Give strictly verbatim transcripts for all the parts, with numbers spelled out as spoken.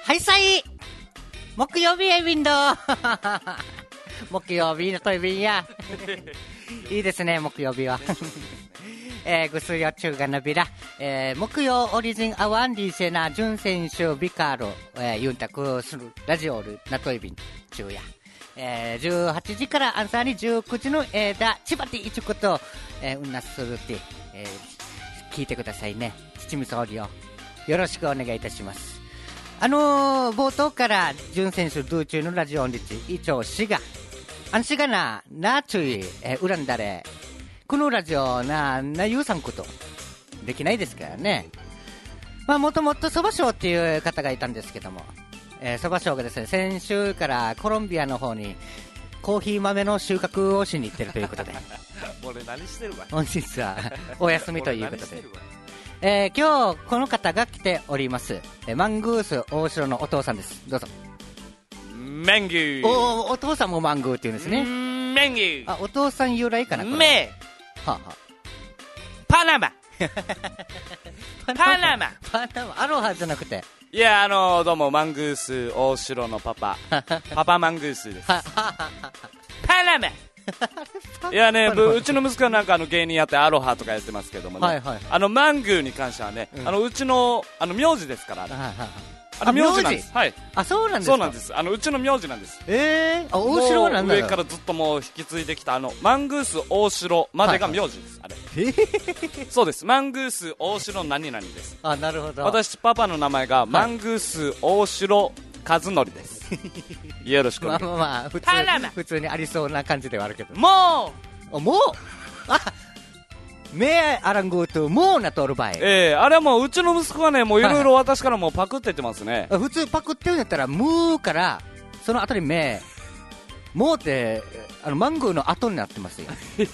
はいさい木曜日へウィンド木曜日のトイビンやいいですね木曜日はえー、ぐすよ中がなびら、えー、木曜オリジンアワンリーセナ準選手ビカール、えー、ユンタクするラジオルナトイビン中や、えー、じゅうはちじからアンサーにじゅうくじのえーだちばていちこと、えー、うんなするって、えー、聞いてくださいね。七味総理をよろしくお願いいたします。あのー、冒頭から準選手ドゥーチューのラジオンリチイチョウシガアンシガナナチュイ、えー、ウランダレこのラジオななゆうさんことできないですからね。まあもともとそばしょうっていう方がいたんですけども、そばしょうがですね先週からコロンビアの方にコーヒー豆の収穫をしに行ってるということで俺何してるわ本日はお休みということで、えー、今日この方が来ております。えマングース大城のお父さんです。どうぞ。 マングー。 おお父さんもマングーって言うんですね。 マングー。 あお父さん由来かなこれ。 メはあはあ、 パナマパナマパナマアロハじゃなくて、 いやあのー、どうもマングース大城のパパパパマングースですパナマいやねうちの息子はなんかあの芸人やってアロハとかやってますけどもね、はいはいはい、あのマングーに関してはね、うん、あのうちのあの名字ですから、はいはいはい、あの名字なんです。はい。 あ、そうなんですか。 そうなんです。あのうちの名字なんです。 ええー、あ、大城はなんだろう。 上からずっともう引き継いできたあのマングース大城までが名字です。はいはい、あれ。えー、そうです。マングース大城何々です。 あ、なるほど。 私パパの名前が、はい、マングース大城和則です。よろしくお願いします。まあまあまあ普通普通にありそうな感じではあるけど。 もう。もう。あ。メアラングートモーナトルバイ。 ええー、あれはもううちの息子はねもういろいろ私からもうパクって言ってますね。 普通パクって言うんやったらムーからその後にメモーってあのマングーの後になってますよ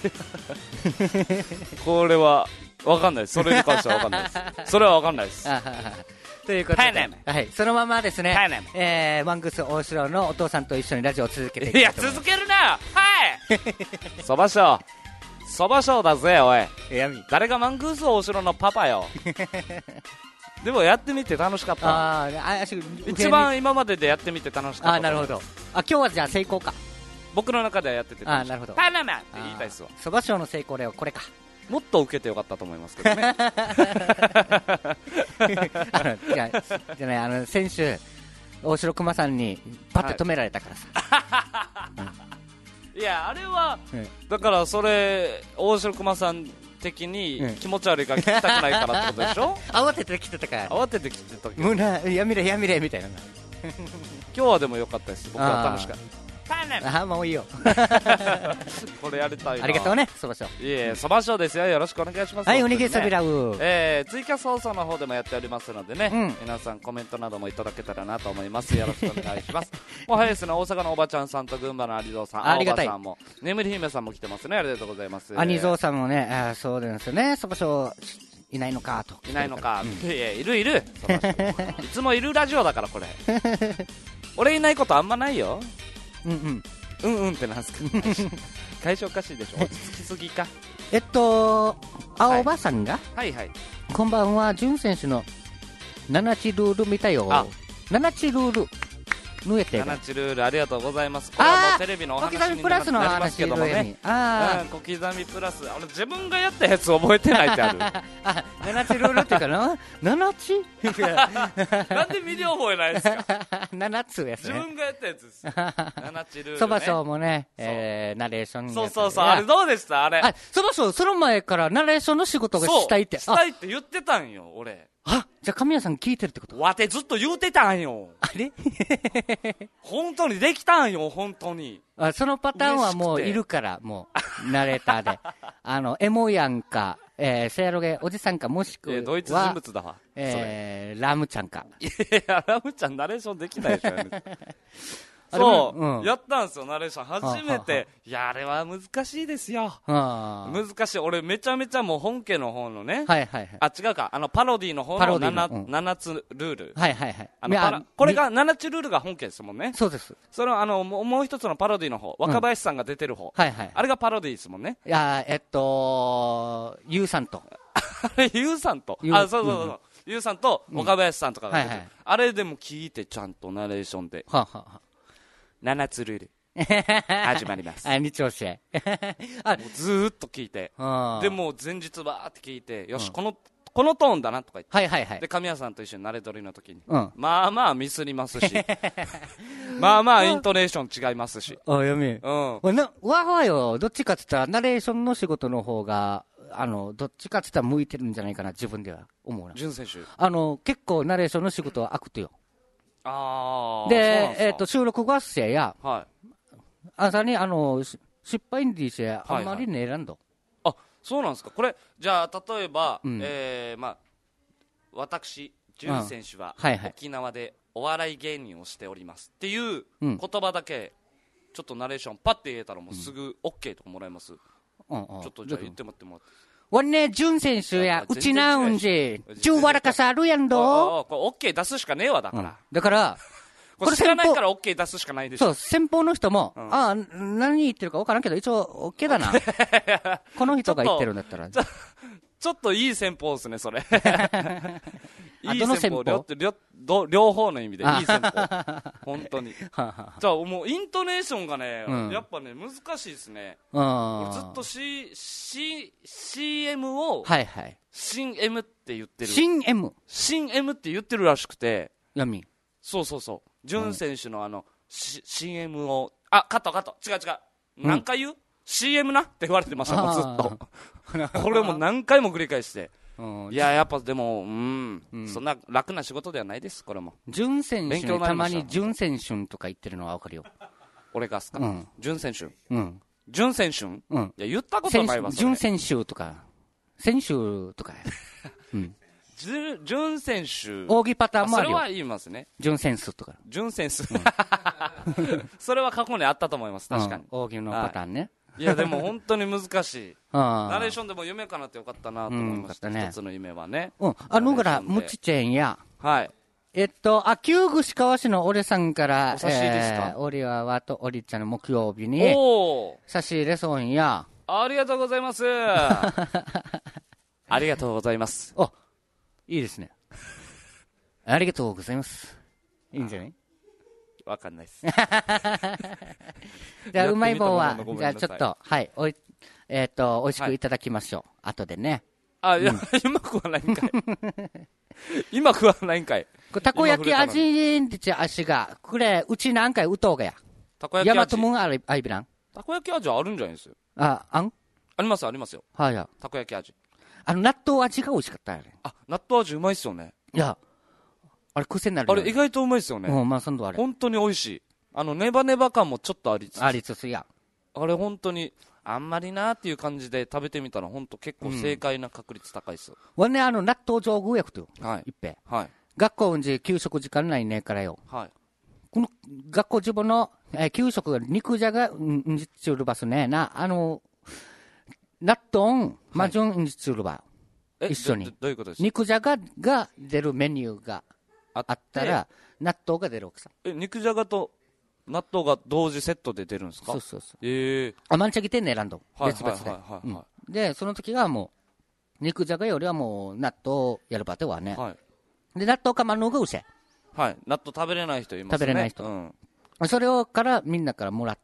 これは分かんないです。それに関しては分かんないですそれは分かんないですということで、はい、そのままですね、えー、マングース大城のお父さんと一緒にラジオを続けていきたいと思います。 いや続けるなはいそばしょうそばしょうだぜおい。誰がマングース大城のパパよでもやってみて楽しかった。ああ一番今まででやってみて楽しかった。 あなるほど。あ今日はじゃあ成功か。 僕の中ではやってて楽しかった。あなるほど。パナマって言いたいっすわ。 そばしょうの成功例はこれか。 もっと受けてよかったと思いますけどねあのじゃあじゃねあの先週大城熊さんにパッて止められたからさ、はいうん、いやあれは、うん、だからそれ大城熊さん的に気持ち悪いから聞きたくないからってことでしょ慌てて来てたから慌てて来てたけどもうなやめれやめれみたいな今日はでも良かったです。僕は楽しかった。 あもういいよこれやりたいな。 ありがとうねそばしょう。 いえそばしょうですよ。よろしくお願いします。 はいおにぎりそびらう、 えー、ツイキャス放送の方でもやっておりますのでね、うん、皆さんコメントなどもいただけたらなと思います。よろしくお願いしますもう早いですね。大阪のおばちゃんさんと群馬の有蔵さんありがたい。青葉さんも眠り姫さんも来てますね。ありがとうございます。 有蔵さんもねあそうですよねそばしょういないのかといないのか、うん、いやいるいるいつもいるラジオだからこれ俺いないことあんまないよ。 うんうんうんうんってなんすか会社おかしいでしょ。落ち着きすぎか。 えっと青葉さんが、 はい、はいはいこんばんは潤選手のななちルール見たよ。ななちルール縫えてるななちルールありがとうございます。これはもうテレビのお話になりますけどもね。ああ小刻みプラス俺自分がやったやつ覚えてないってあるあななちルールっていうかなななちなんで見て覚えないですかななつやつね。 自分がやったやつですななちルールね。 そばしょうもね、えー、ナレーションそうそうそうあれどうでしたあれ。 そばしょうその前からナレーションの仕事がしたいってしたいって言ってたんよ俺。 あじゃあ神谷さん聞いてるってこと。 わてずっと言うてたんよ。 あれ本当にできたんよ本当に。 あそのパターンはもういるからもうナレーターであのエモヤンか、えー、セアロゲおじさんかもしくは、 えー、ドイツ人物だわ、 えー、ラムちゃんか。 いやラムちゃんナレーションできないでしょそう、うん、やったんですよナレーション初めて。はあはあ、いやあれは難しいですよ。はあ、難しい。俺めちゃめちゃもう本家の方のね、はいはいはい、あ違うかあのパロディの方の 7, の、うん、ななつルール、 はいはいはい、 あのパラこれがななつルールが本家ですもんね。 そうです。 そのあのもう、もう一つのパロディの方若林さんが出てる方、うんはいはい、あれがパロディですもんね。 いやえっとユウさんとあれユウさんとあそうそうそう、うんゆうさんと岡林さんとかが出てる、 うんはいはい、 あれでも聞いてちゃんとナレーションで、 はあはあ、 ななつルール始まります。 あ、日曜試合。 あもうずーっと聞いて、でもう前日バーって聞いて、よし、うん、このこのトーンだなとか言って、 はいはいはい、 で神谷さんと一緒にナレ撮りの時に、 うん、 まあまあミスりますしまあまあイントネーション違いますし、 あ、読み、 うん、 なわはよ、どっちかって言ったらナレーションの仕事の方があのどっちかって言ったら向いてるんじゃないかな、自分では思うな。 潤選手、 あの結構ナレーションの仕事は悪とよ。 あで、えっ、ー、と収録合成や、 はい、 朝にあの失敗にでしてあんまりねえらんど、 はいはい、あ、そうなんですか。これじゃあ例えば、 うん、 えー、まあ私潤選手は沖縄でお笑い芸人をしておりますっていう言葉だけちょっとナレーションパッて言えたらもうすぐ OK とかもらえます、うんうん、ちょっとじゃあ言ってもらってもらってわね、潤選手やうちなんじじゅうわらかさあるやんど。 あこれ OK 出すしかねえわだから、うん、 だからこれ知らないから OK 出すしかないでしょ。 そう、先方の人も、うん、ああ、何言ってるか分からんけど、一応 OK だな。この人が言ってるんだったら。 ちょ, ちょっといい先方ですね、それ。いいどの先方両, 両, 両方の意味でいい先方。本当に。じゃあもうイントネーションがね、うん、やっぱね、難しいですね。俺ずっと C, C, シーエム を、はいはい、新 M って言ってる。 新 M? 新 M って言ってるらしくて。 闇。 そうそうそう。潤選手のあの、シーエム を、あ、カットカット、違う違う。何回言う、うん、シーエム なって言われてました、もうずっと。これも何回も繰り返して。いや、やっぱでも、うん、うん、そんな楽な仕事ではないです、これも。 潤選手にたまに潤選手とか言ってるのは分かるよ。 俺がっすか、潤選手。 うん。 潤選手、うん、いや、言ったことないわ、 潤選手とか、選手とか。うん。 潤選手、 扇パターンもあるよ。 それは言いますね。 潤選手とか。 潤選手、うん、それは過去にあったと思います、確かに。 扇、うん、のパターンね。はい、 いや、でも本当に難しい。ナレーションでも夢かなってよかったなと思いました、うん、ね、一つの夢はね。 うん、あのからムチチェンや。 はい。 えっと、あ、旧串川市の俺さんから、 お差し入れですか、 えー、俺はわとおりちゃんの木曜日に、お差し入れそうんや。 ありがとうございます。ありがとうございます。 お、いいですね。ありがとうございます。いいんじゃない？ わかんないです。 じゃあ、うまい棒は、じゃあちょっと、はい、おい、えっと、美味しくいただきましょう。はい、後でね。 あ、いや、うん、今食わないんかい。今食わないんかい。 たこ焼き味んてち足が、これ、うち何回うとうがや。 たこ焼き味。 ヤマトムンある、あいびらん。 たこ焼き味あるんじゃないですよ。 あ、あんあります、ありますよ。 はいや。 たこ焼き味。 あの、納豆味が美味しかったよね。 あ、納豆味うまいっすよね。 いや、あれ癖になるよ、 ね。あれ意外とうまいっすよね。 うん、まあ、そんどあれ。 本当に美味しい。あの、ネバネバ感もちょっとありつつ。 ありつつや。 あれ本当に、あんまりなーっていう感じで食べてみたら、本当結構正解な確率高いっす。 わ、うん、ね、あの、納豆上宮薬とよ。 はい。 いっぺ。 はい。 学校んじ、給食時間ないねえからよ。 はい。 この、学校自分の、えー、給食が肉じゃが、んじつるばすねな、あの、納豆、まじゅんんじつるば。一緒に。 ど, どういうことですか？ 肉じゃがが出るメニューがあったら、納豆が出る奥さん。 え、肉じゃがと納豆が同時セットで出るんですか？ そうそうそう。 ええー。 あ、まんちゃぎてんね、選んど。別々で。 はいはいはいはい、 うん。で、その時はもう、肉じゃがよりはもう、納豆やるばてはね。はい。で、納豆かまぬがうせ。 はい。納豆食べれない人いますね。 食べれない人。うん。それをから、みんなからもらって、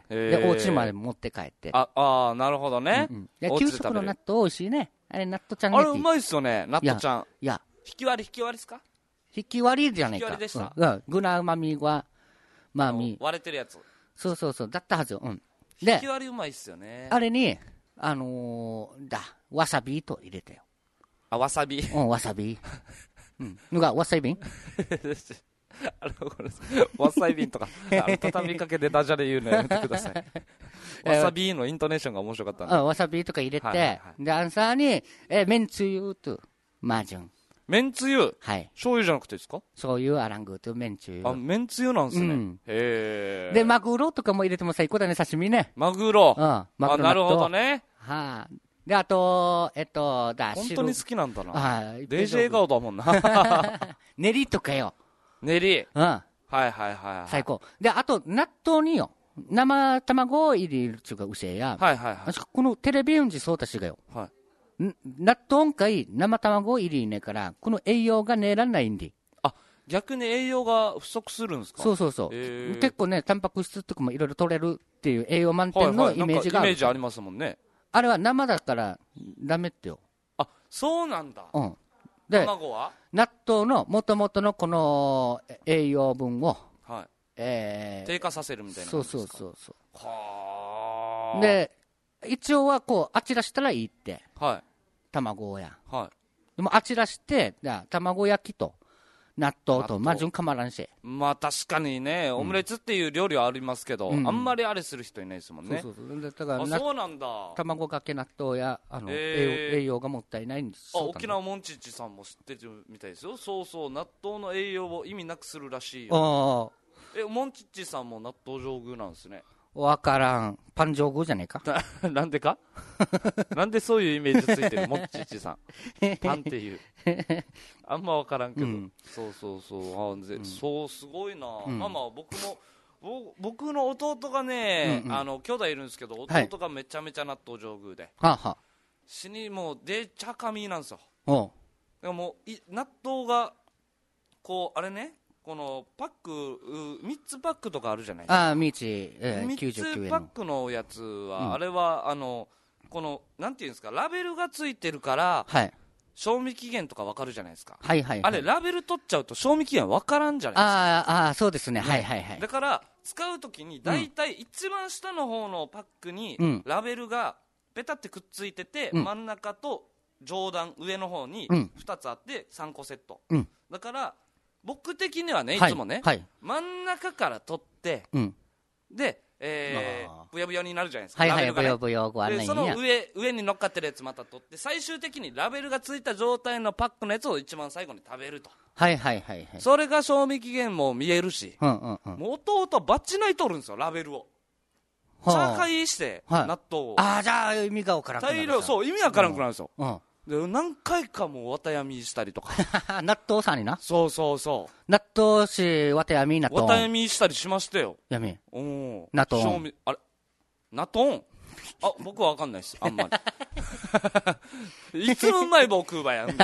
で、お家まで持って帰って。 あ、あー、なるほどね。 うんうん、で、給食の納豆美味しいね。あれ、納豆ちゃんね。 あれ、うまいっすよね、納豆ちゃん。 いや。 引き割り、引き割りですか？ 引き割りじゃないか。 引き割りでした。 うん。具なうまみは、まみ。 割れてるやつ。 そうそうそう。だったはずよ。うん。 で、引き割りうまいっすよね。 あれに、あのー、だ、わさびと入れてよ。 あ、わさび。 うん、わさび。うん。のが、わさびんあの、これ、わさびんとか、あの、畳みかけでダジャレ言うのやめてください。わさびのイントネーションが面白かったんで。 わさびとか入れて、はいはいはい、で、アンサーに、え、めんつゆと、マージュン。 めんつゆはい。 醤油じゃなくてですか？ 醤油、アラングとめんつゆ。 あ、めんつゆなんですね。うん、へー。で、マグロとかも入れても最高だね、刺身ね。 マグロ。 うん。マグロ。 あ、なるほどね。 はあ。で、あと、えっと、だ、 本当に好きなんだな。 はい。 デージ笑顔だもんな。 練りとかよ。 練り。 うん。 はいはいはい、はい。 最高。で、あと、納豆によ。生卵を入れるっちゅうか、うせや。 はいはいはい。 このテレビうんじそうたしがよ。 はい。 ん納豆かい生卵入りねから、この栄養がねらないんで。 あ、逆に栄養が不足するんですか？ そうそうそう。 えー、 結構ね、タンパク質とかもいろいろ取れるっていう栄養満点のイメージがある。 はいはい、なんかイメージありますもんね。 あれは生だからダメってよ。 あ、そうなんだ。 うん。で、 卵は納豆の元々のこの栄養分を、 はい、 えー、 低下させるみたいなそう感じですか？ そうそうそう。 はあ。 で、一応はこう、あちらしたらいいって。 はい。 卵や。 はい。 でもあちらして、じゃ卵焼きと納豆と、まあ、順かまらんし。 まあ確かにね、オムレツっていう料理はありますけど、うん、あんまりあれする人いないですもんね。 そうそうそう。だから、 あ、そうなんだ。 卵かけ納豆や、あの、 えー、 栄養がもったいないんです。 あ、沖縄モンチッチさんも知ってるみたいですよ。そうそう、納豆の栄養を意味なくするらしいよ。え、モンチッチさんも納豆上宮なんですね。 わからん。パン上宮じゃねえかなんでかなんでそういうイメージついてるモンチッチさん。パンっていう。あんまわからんけど。うん、そうそうそう。あ、うん、そう、すごいな。うん、まあまあ、僕も、僕の弟がね、うんうん、あの、兄弟いるんですけど、弟がめちゃめちゃ納豆上宮で。 はあ、はあ、 死にもう、で、ちゃかみなんですよ。 おう。 でももう、納豆が、こう、あれね、このパックみっつパックとかあるじゃないですか。 ああ、ミーチ、えー、 みっつパックのやつは、うん、あれはあのこのなんていうんですか、ラベルがついてるから、 はい、 賞味期限とかわかるじゃないですか。 はいはいはい、 あれラベル取っちゃうと賞味期限わからんじゃないですか。 ああ、そうですね、ね、はいはいはい。 だから使うときにだいたい一番下の方のパックにラベルがペタってくっついてて、うん、真ん中と上段上の方にふたつあってさんこセット、うん、だから僕的にはね、いつもね、はいはい、真ん中から取って、うん、で、えー、ブヨブヨになるじゃないですか、 はいはい、 ラベルがね、 ブヨブヨご案内でその上、上に乗っかってるやつまた取って、最終的にラベルがついた状態のパックのやつを一番最後に食べると。 はいはいはい、はい、 それが賞味期限も見えるし、 うんうんうん、 もう弟バッチナイ取るんですよ、ラベルを。チャーハイして、はい、納豆を。 ああ、じゃあ意味がわからんくなる。 大量、そう、意味わからんくなるんですよ。 うんうん、 で何回かもう綿闇したりとか納豆さんにな、 そうそうそう、 納豆し綿闇納豆綿闇したりしましたよ。 闇お納豆あれ納豆あ、僕は分かんないですあんまりいつもうまい棒食うばやんで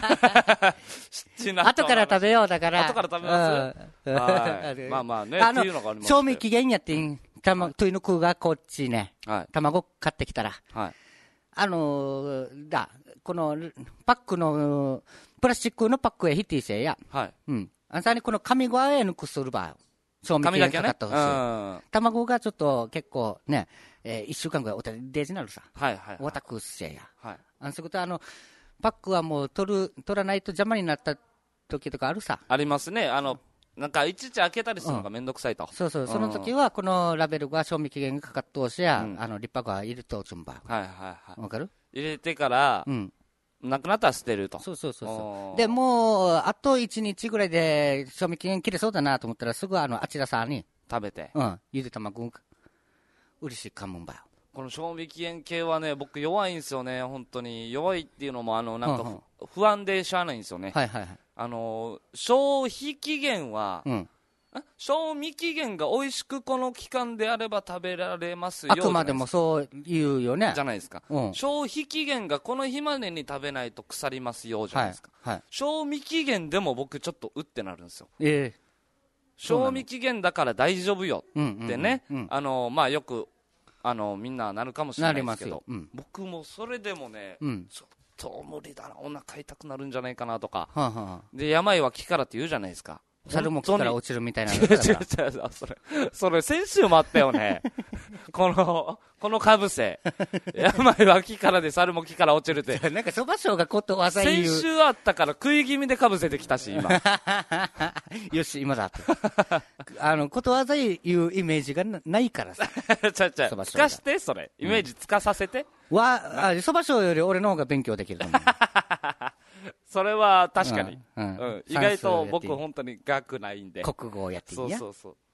後から食べよう。だから後から食べます、はい、まあまあね、っていうのがあります。 賞味期限やってんたま、というのくがこっちね、はい、卵買ってきたら、はい、あのー、だこのパックのプラスチックのパックへヒティせや、はい、うん、あんさにこの紙ごわへ抜くするば賞味期限かかってほしい、ね、卵がちょっと結構ね、えー、いっしゅうかんぐらいお手デージになるさ、 はいはいはい、 おたくせや、 はい、 あんそういうことあのパックはもう取る取らないと邪魔になった時とかあるさ、 ありますね。あのなんかいちいち開けたりするのがめんどくさいと、うん、 そうそう、その時はこのラベルが賞味期限がかかっとうしや、うん、あの立派が入れとうつんば、 はいはいはい、 わかる？ 入れてから、うん、なくなったら捨てると。 そうそうそうそう。でもうあといちにちぐらいで賞味期限切れそうだなと思ったらすぐあのあちらさんに食べて、 うん、ゆで卵うれしいかもんばよ。 この賞味期限系はね、僕弱いんですよね、本当に弱いっていうのもあのなんか、うんうん、不安でしゃあないんですよね。 はいはいはい。 あの消費期限は、うん、賞味期限が美味しくこの期間であれば食べられますよ。 あくまでもそう言うよね。 じゃないですか、うん、消費期限がこの日までに食べないと腐りますよじゃないですか、はいはい、賞味期限でも僕ちょっとうってなるんですよ、 えー、 賞味期限だから大丈夫よってね、あのまあよくあのみんななるかもしれないですけど、うん、僕もそれでもね、うん、ちょっと無理だな、お腹痛くなるんじゃないかなとか、はあはあ、で病は気からって言うじゃないですか。 猿も木から落ちるみたいな違う違う違う、それそれ先週もあったよねこのこのかぶせ病は木からで猿も木から落ちるってなんかそばしょうがことわざ言う、 先週あったから食い気味でかぶせてきたし今よし今だってあのことわざ言うイメージが な, ないからさちゃちゃつかしてそれイメージつかさせて、 うん、わそばしょうより俺の方が勉強できると思うそれは確かに、うんうんうん、意外と僕本当に学ないんで国語をやっていいや、 そうそうそう、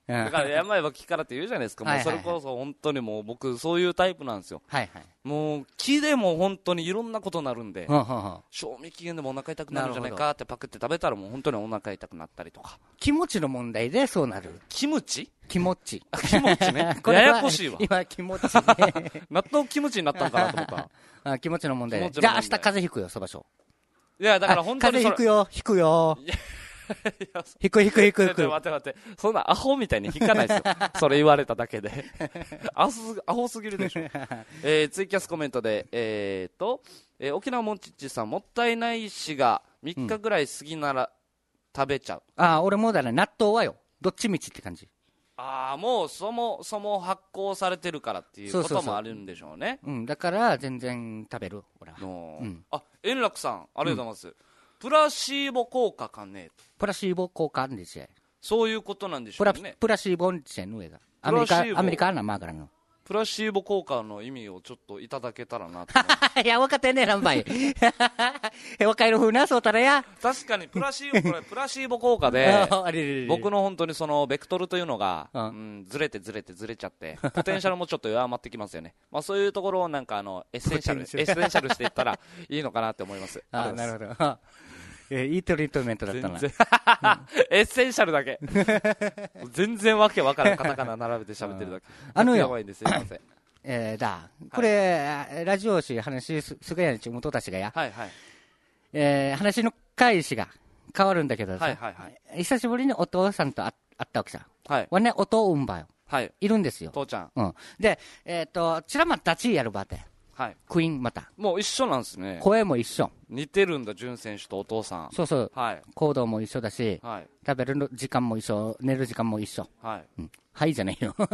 だから病は気からって言うじゃないですか。もうそれこそ本当にもう僕そういうタイプなんですよ。 はいはい。 もう気でも本当にいろんなことになるんで、 ははは賞味期限でもお腹痛くなるんじゃないかってパクって食べたらもう本当にお腹痛くなったりとか。 気持ちの問題でそうなる。 キムチ気持ち。 気持ちね。 これはややこしいわ。 今気持ちね。 納豆キムチになったんかなと思った。 あ、気持ちの問題で。 気持ちの問題じゃあ明日風邪ひくよ、そばしょ。 いや、だから本当にそれ。 風邪ひくよ、ひくよ。 いやひくひくひくひく。 待って待って。そんなアホみたいに引かないですよ。それ言われただけで。アホす、アホすぎるでしょ。えー、ツイキャスコメントで、えーと、えー、沖縄もんちっちさん、もったいないしがみっかぐらい過ぎなら食べちゃう。 うん、ああ、俺もうだね、納豆はよ。どっちみちって感じ。 ああ、もうそもそも発酵されてるからっていうこともあるんでしょうね。 うん、だから全然食べる、俺は。 うん、あ、円楽さん、ありがとうございます。うん、プラシーボ効果かね。 プラシーボ効果なんですよ。 そういうことなんでしょうね。 プラシーボンチェの上が。アメリカ、アメリカなマーガラの。 プラシーボ効果の意味をちょっといただけたらなと。 いや、分かってんね、ランバイ。分かるふうな、そうたらや。 確かにプラシーボ、これプラシーボ効果で、僕の本当にそのベクトルというのが、うん、ずれてずれてずれちゃって、ポテンシャルもちょっと弱まってきますよね。まあそういうところをなんかあの、エッセンシャル、エッセンシャルしていったらいいのかなって思います。 あ、なるほど。えー、いいトリートメントだったな。 エッセンシャルだけ。全然わけわからんカタカナ並べて喋ってるだけ。 あのよ、えー、だ、これ、はい、ラジオし話すすがやにち元たちがや、 はいはい、 えー、話の開始が変わるんだけどさ、 はいはいはい、 久しぶりにお父さんと会ったわけさ。 はい。 わね、お父うんばよ。 はい。 いるんですよ。 父ちゃん。 うん。で、えっ、ー、と、ちらまたちやるばって。 はい、 クイーンまたもう一緒なんですね。 声も一緒。 似てるんだ、潤選手とお父さん。 そうそう、 はい、 行動も一緒だし、 はい、 食べる時間も一緒、寝る時間も一緒。 はい、 うん、はいじゃないよ。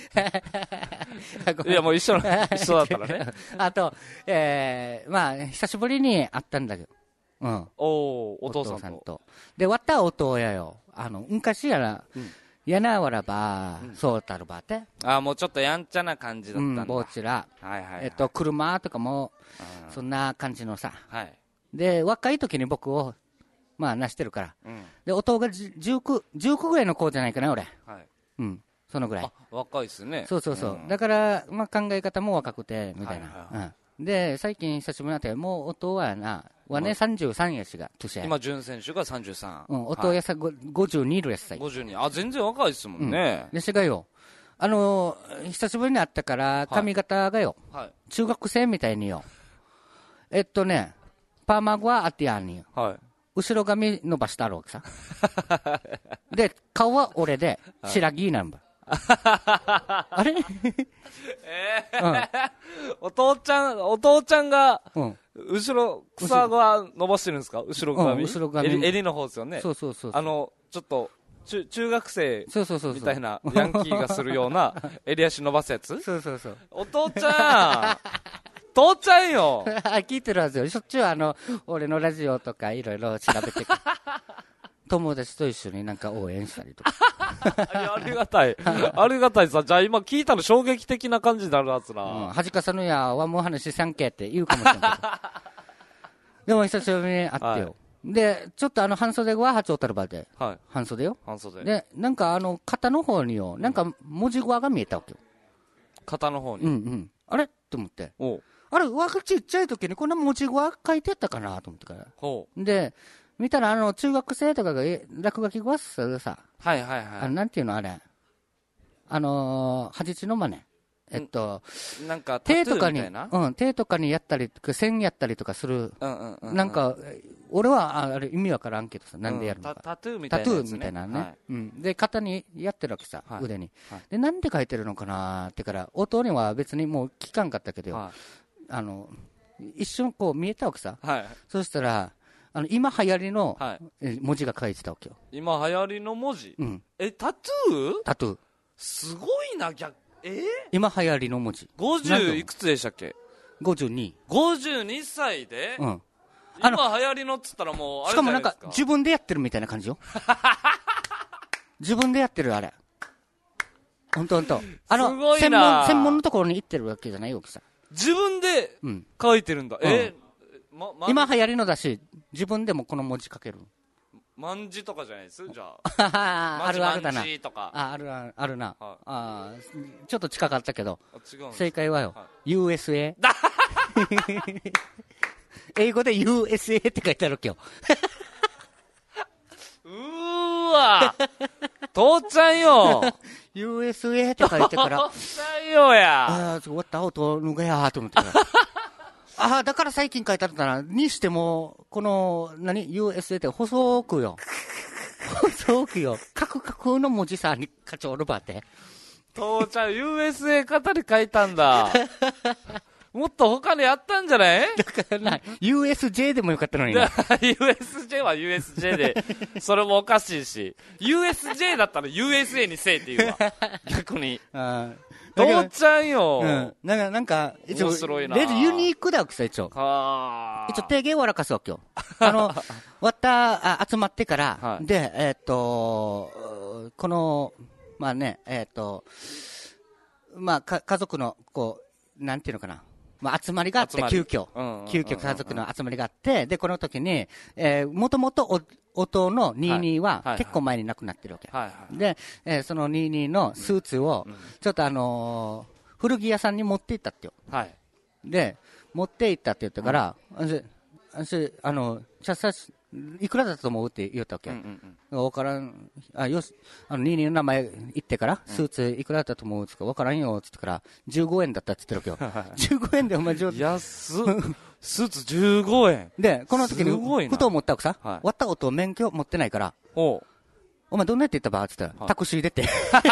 いやもう一緒一緒だったらね。 あと、えー、まあ久しぶりに会ったんだけど、うん、 おお父さん と, お父さんとでわったお父やよ、あの昔やら、うん、やなわらば、うん、そうたるばって。 あ、もうちょっとやんちゃな感じだったんだ。うん、 ぼちら。 はいはいはい、 えっと、車とかも、そんな感じのさ。 はい。 で、若い時に僕を、まあ、なしてるから。 うん、 で、弟がじゅうきゅう、じゅうきゅうぐらいの子じゃないかな、俺。 はい。 うん。そのぐらい。あ、 若いっすね。 そうそうそう。うん、だから、まあ、考え方も若くて、みたいな。はいはいはい、うん。で、最近久しぶりになって、もう弟はな、はね、さんじゅうさんやしが、年や。 今、潤選手がさんじゅうさん。 うん、弟やさ、はい、ごじゅうにいるやつさ。 ごじゅうに。あ、全然若いっすもんね。 うん、で、しがよ。あのー、久しぶりに会ったから、髪型がよ、はい、中学生みたいによ。えっとね、パーマはあってやんによ。 はい。 後ろ髪伸ばしてあるわけさ。で、顔は俺で、白木なんば。あれえーうん、お父ちゃん、お父ちゃんが、うん、後ろ、草は伸ばしてるんですか？後ろ髪、うん、後ろ髪。襟の方ですよね。 そうそうそうそう。 あの、ちょっと、中, 中学生みたいなヤンキーがするような襟足伸ばすやつ。 そうそうそう。 お父ちゃん父ちゃんよ聞いてるはずよ。しょっちゅうあの、俺のラジオとかいろいろ調べて友達と一緒になんか応援したりとか。 いや、ありがたい。ありがたいさ。じゃあ今聞いたの衝撃的な感じになるはずな。 うん。はじかさぬや、わもう話さんけって言うかもしれんけど。でも久しぶりに会ってよ。はい、で、ちょっとあの半袖は八丁たるばで。 はい。 半袖よ。 半袖。 で、なんかあの、肩の方によ、なんか文字語が見えたわけよ。 肩の方に。 うんうん。あれって思って。 おう。 あれ、わがちっちゃい時にこんな文字語書いてあったかなと思ってから。 ほう。 で、見たらあの、中学生とかが落書き語はさ、 はいはいはい。 あの、なんていうのあれ。あのー、はじちの真似。えっと、 なんかタトゥーみたいな、 うん、手とかにやったりとか、線やったりとかする。 うんうんうんうん、 なんか、俺は、あれ意味わからんけどさ、なんでやるのか。 うん、タ, タトゥーみたいな、ね。 タトゥーみたいなね。はい、うん。で、肩にやってるわけさ、はい、腕に、はい。で、なんで書いてるのかなーってから、音には別にもう聞かんかったけど、はい、あの、一瞬こう見えたわけさ。 はい。 そしたら、あの、今流行りの、はい、文字が書いてたわけよ。 今流行りの文字、 うん、 え、タトゥータトゥー。 すごいな、逆。えー、 今流行りの文字。 ごじゅういくつでしたっけ？ ごじゅうに。 ごじゅうにさいで、 うん、 今流行りのっつったらもうあれじゃないですか。 しかもなんか自分でやってるみたいな感じよ。自分でやってるあれ。ほんとほんと。あの、 すごいな。 専門、専門のところに行ってるわけじゃないよ、さ。 自分で書いてるんだ。うん、えーうん、まま、今流行りのだし、自分でもこの文字書ける。 万字とかじゃないですじゃあ。あるあるだな。 万字とか。 あ、あるある、あるな。 はい、 あちょっと近かったけど。 違うん正解はよ、 はい、 ユーエスエー。英語で ユーエスエー って書いてある今日。 うーわ父ちゃんよユーエスエー って書いてから。 父ちゃんよやああ、終わった音脱がやーと思ってから。ああ、だから最近書いてあったな。にしても、この、何 ユーエスエー って細くよ。細くよ。カクカクの文字さに課長ルバーって。 父ちゃん ユーエスエー 型に書いたんだ。もっと他にあったんじゃない？ だからな、ユーエスジェー でもよかったのにな。 ユーエスジェー は ユーエスジェー で、それもおかしいし、ユーエスジェー だったら ユーエスエー にせえって言うわ。逆に。 あ父ちゃんよ。 うん。なんか、なんか、一応、 面白いな。 レジユニークだわけさ、一応。 は一応、提言笑かすわけよ。あの、わった、あ、集まってから、 はい、 で、えー、っと、この、まあね、えー、っと、まあ、か、家族の、こう、なんていうのかな。まあ、集まりがあって、急遽、急遽家族の集まりがあって、で、この時に、えー、もともと弟のニーニーは結構前に亡くなってるわけ。はいはい、で、えー、そのニーニーのスーツを、ちょっとあのー、古着屋さんに持って行ったってよ。はい、で、持って行ったって言ったから、うん、あの、ちゃさし、いくらだと思うって言ったわけ。うんうん、わからん、あ、よし、あの、ニーニーの名前言ってから、スーツいくらだったと思うつかわからんよ、つってから、じゅうごえんだったって言ってるわけよ。じゅうごえんでお前上手。 安っ。スーツじゅうごえん。 で、この時に、ふと思ったわけさ、はい、割った音免許持ってないから、おお前どんなやって言ったばって言ったら、はい、タクシー出て。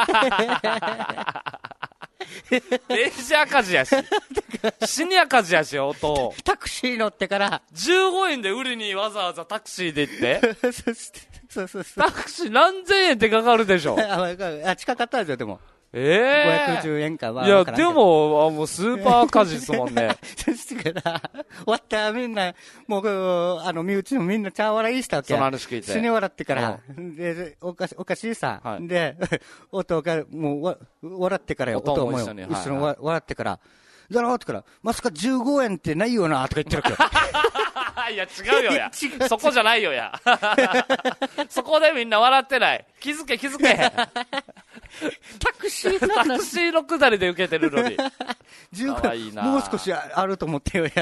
電車赤字やし。死に赤字やし、音。 タクシー乗ってから。 じゅうごえんで売りにわざわざタクシーで行って。 そうそうそう。 タクシー何千円ってかかるでしょ。 あ、近かったですよ、でも。 ええー。 ごひゃくじゅうえんかは。 いや、でも、もうスーパー赤字ですもんね。 そしてから、終わったみんな、もう、あの、身内のみんな茶笑いしたわけ。 その話聞いて。 死に笑ってから、うん、で、おかし、おかしいさ。はい、で、音が、もう、わ、笑ってからよ、音も一緒に、一緒にわ、笑ってから、だろうってから、まさかじゅうごえんってないよな、とか言ってるわけよ。 いや、違うよや。そこじゃないよや。そこでみんな笑ってない。気づけ、気づけ。 タクシータクシーの下りで受けてるのに。 じゅうごえん、もう少しあると思ってよ、やって。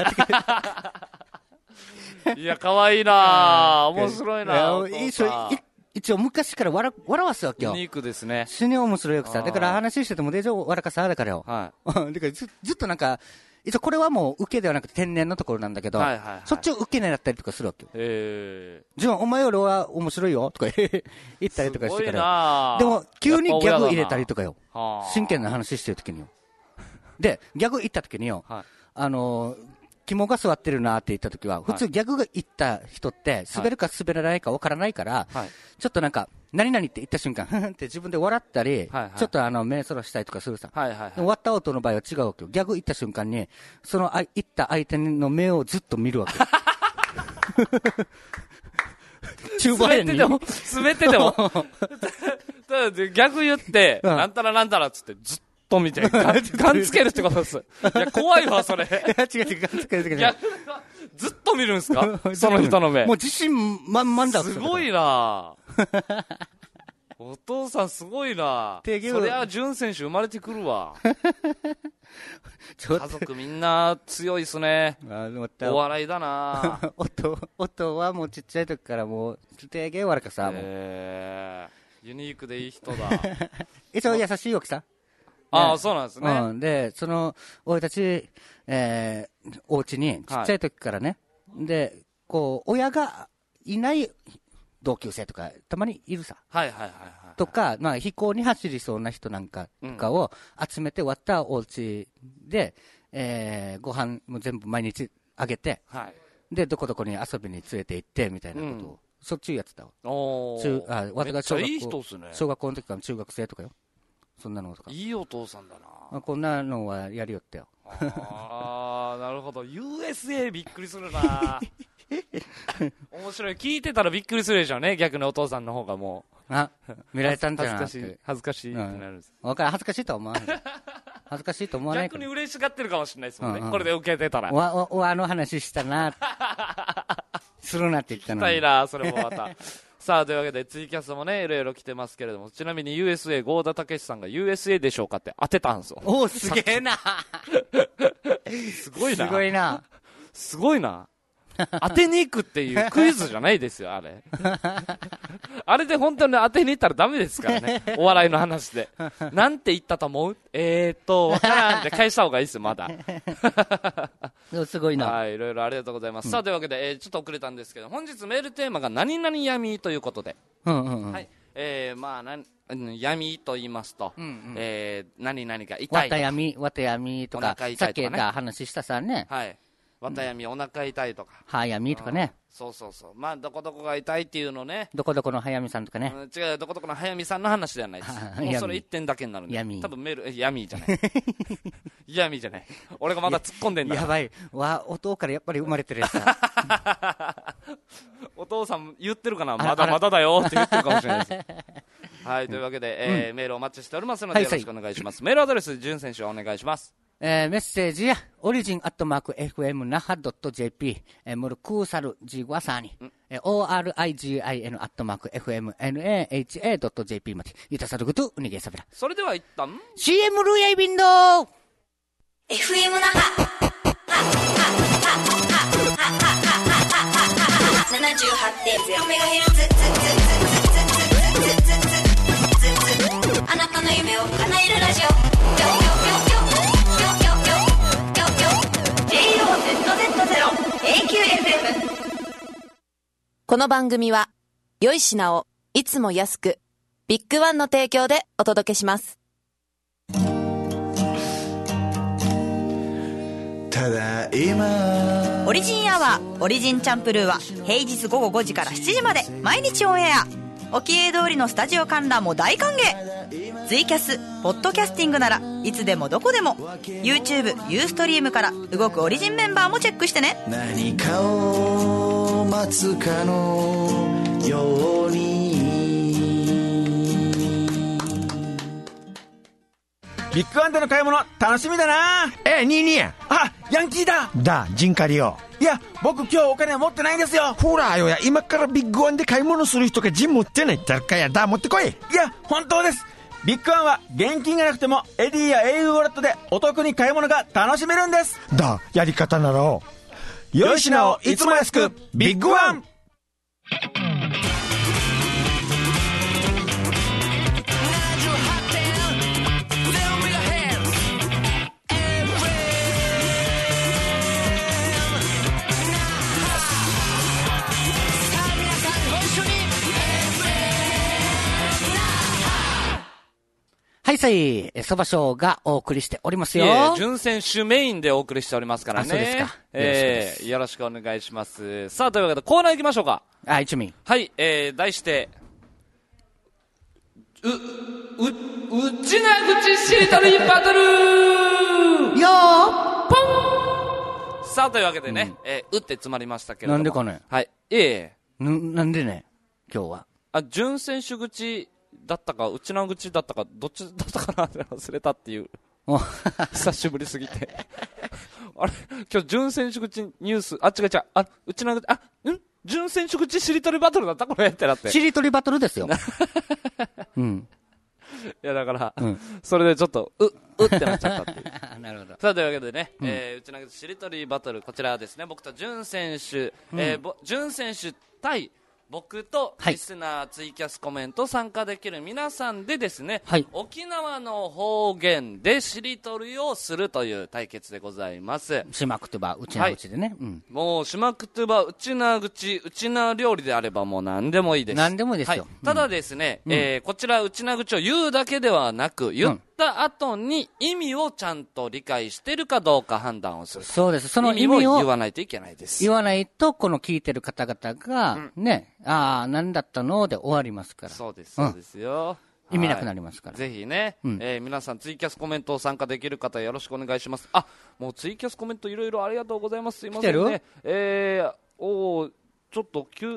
いや、かわいいな面白いな一応昔から笑わすわけよ。 ユニークですね。 死に面白いくさ。だから話しててもデジョ笑かさだからよ。はい。だからずずっとなんか、一応これはもう受けではなくて天然のところなんだけど、はいはいはい、そっちを受け狙ったりとかするわけよ。へぇー。じゃあお前よりは面白いよとか言ったりとかしてから。でも急にギャグ入れたりとかよ。真剣な話してる時によ。で、ギャグ言った時によ、はい、あのー、肝が座ってるなって言った時は、普通ギャグが言った人って滑るか滑らないか分からないから、はい、ちょっとなんか、何々って言った瞬間、ふんって自分で笑ったり、はいはい、ちょっとあの、目そらしたりとかするさ。はいはいはい、終わった音の場合は違うわけよ。ギャグ言った瞬間に、その言った相手の目をずっと見るわけよ。中盤に。 滑ってても、滑ってても。逆言って、うん、なんたらなんたらっつってずっと見て、ガンつけるってことです。いや、怖いわ、それ。 違う違う、ガンつけるってことずっと見るんすかその人の目。 もう自信満々だ。 すごいなお父さんすごいなそりゃ、ジュン選手生まれてくるわ。家族みんな強いっすね。お笑いだな音はもうちっちゃい時からもう、提言悪かさ、もう。 ユニークでいい人だ。 一応優しいよきさ。 ああ、そうなんですね。 うん。で、その、俺たち、えー、お家に、ちっちゃい時からね、はい、で、こう、親がいない同級生とか、たまにいるさ。はいはいはい、はい。とか、まあ、飛行に走りそうな人なんかとかを集めて割ったお家で、えー、ご飯も全部毎日あげて、はい。で、どこどこに遊びに連れて行って、みたいなことを、うん、しょっちゅうやってたわ。おー。中、あ、私が小学校、いい人っすね。小学校の時から中学生とかよ。そんなのとか。 いいお父さんだな。 こんなのはやりよったよ。 ああ、なるほど。ユーエスエー びっくりするな。面白い。聞いてたらびっくりするでしょうね。逆にお父さんの方がもう。 あ、見られたんじゃない恥ずかしい。恥ずかしいってなるんです。 わ、うん、かる。恥ずかしいとは思わない。恥ずかしいと思わないから。 逆に嬉しがってるかもしれないですもんね。うんうん、これで受けてたら。 わ、わ、わ、あの話したな。するなって言ったのに。 聞きたいな、それもまた。 さあというわけでツイキャスもねいろいろ来てますけれども、ちなみに ユーエスエー 郷田武史さんが ユーエスエー でしょうかって当てたんですよ。 おお、すげえな。 すごいな。 すごいな。 すごいな。当てに行くっていうクイズじゃないですよ、あれ。あれで本当に当てに行ったらダメですからね。お笑いの話で。なんて言ったと思うえーっと、わからんって返した方がいいですよ、まだ。 すごいな。 はい、いろいろありがとうございます。うん、さあ、というわけで、えー、ちょっと遅れたんですけど、本日メールテーマが何々闇ということで。 うんうんうん。 はい。えー、まあ、なん、闇と言いますと、うんうん、えー、何々が痛いとか。 わた闇、わた闇とか、さっきだ話したさね。 はい。わた闇、お腹痛いとか。 はやみとかね。 そうそうそう。まあ、どこどこが痛いっていうのね。 どこどこのはやみさんとかね。 うん、違う、どこどこのはやみさんの話ではないです。もうそれ一点だけになるんで。 闇。 多分メール、え、闇じゃない。闇じゃない。俺がまだ突っ込んでんだ。 やばい。わ、お父からやっぱり生まれてるやつだ。 お父さん言ってるかな、まだまだだよって言ってるかもしれないです。はい、というわけで、えーうん、メールお待ちしておりますので、よろしくお願いします。はい、メールアドレス、淳選手お願いします。 えー、メッセージやオリジンアットマーク エフエム ナハ .jp、えー、ムルクーサルジワサーニ、えー、オーアールアイジーアイエヌ アットマーク エフエム ナハ .jp まで、ゆたさるぐとうにげさびら。 それでは一旦シーエム ルイエイビンドエフエム ナハななじゅうはちてんゼロメガヘルツ、あなたの夢を叶えるラジオ、この番組は良い品をいつも安くビッグワンの提供でお届けします。 ただいまオリジンアワーオリジンチャンプルーは平日午後ごじからしちじまで毎日オンエア。おきえ通りのスタジオ観覧も大歓迎。ツイキャス、ポッドキャスティングならいつでもどこでも YouTube、ユーストリームから動くオリジンメンバーもチェックしてね。 何かを待つかのように。 ビッグワンでの買い物楽しみだな。 ええ、ニーニーや。 あ、ヤンキーだ。 だ、ジンカリよ。 いや、僕今日お金持ってないんですよ。 ほらよや、今からビッグワンで買い物する人がジン持ってない誰かやだ、持ってこい。 いや、本当です。ビッグワンは現金がなくてもエディや エーユー ウォレットでお得に買い物が楽しめるんです。 だ、やり方なら良い品をいつも安くビッグワン。 はいさい、そばしょうがお送りしておりますよ。 いえ、準選手メインでお送りしておりますからね。 あ、そうですか。 えー、よろしくお願いします。さあ、というわけでコーナー行きましょうか。 あ、一味。 はい、えー、題して、う、う、うちな口しりとりバトルよーポン。さあ、というわけでね、うん、えー、うって詰まりましたけれども。 なんでかね。 はい。ええー。ん、なんでね、今日は。 あ、準選手口、だったか、うちな口だったか、どっちだったかなって忘れたっていう。久しぶりすぎて。あれ今日、準選手口ニュース、あ、違う違う、あ、うちな口、あ、ん準選手口しりとりバトルだったこれってなって。 しりとりバトルですよ。うん。 いや、だから、うん、それでちょっと、う、うってなっちゃったっていう。 なるほど。 さあ、というわけでね、うん、えー、うちな口しりとりバトル、こちらはですね、僕と準選手、うん、えー、準選手対、僕とリスナー、はい、ツイキャスコメント参加できる皆さんでですね、はい、沖縄の方言でしりとりをするという対決でございます。 しまくとばうちな口でね、はい、うん、 もうしまくとばうちな口うちな料理であればもう何でもいいです。 何でもいいですよ、はい、 ただですね、うん、えー、こちらうちな口を言うだけではなく言った後に意味をちゃんと理解してるかどうか判断をする。 そうです。その意味を言わないといけないです。 言わないとこの聞いてる方々が、うん、ね、ああ何だったので終わりますから。 そうですそうですよ、 うん、意味なくなりますから、 はい、ぜひね、うん、えー、皆さんツイキャスコメントを参加できる方よろしくお願いします。あ、もうツイキャスコメントいろいろありがとうございます。すいませんね。えー、おーちょっと急ん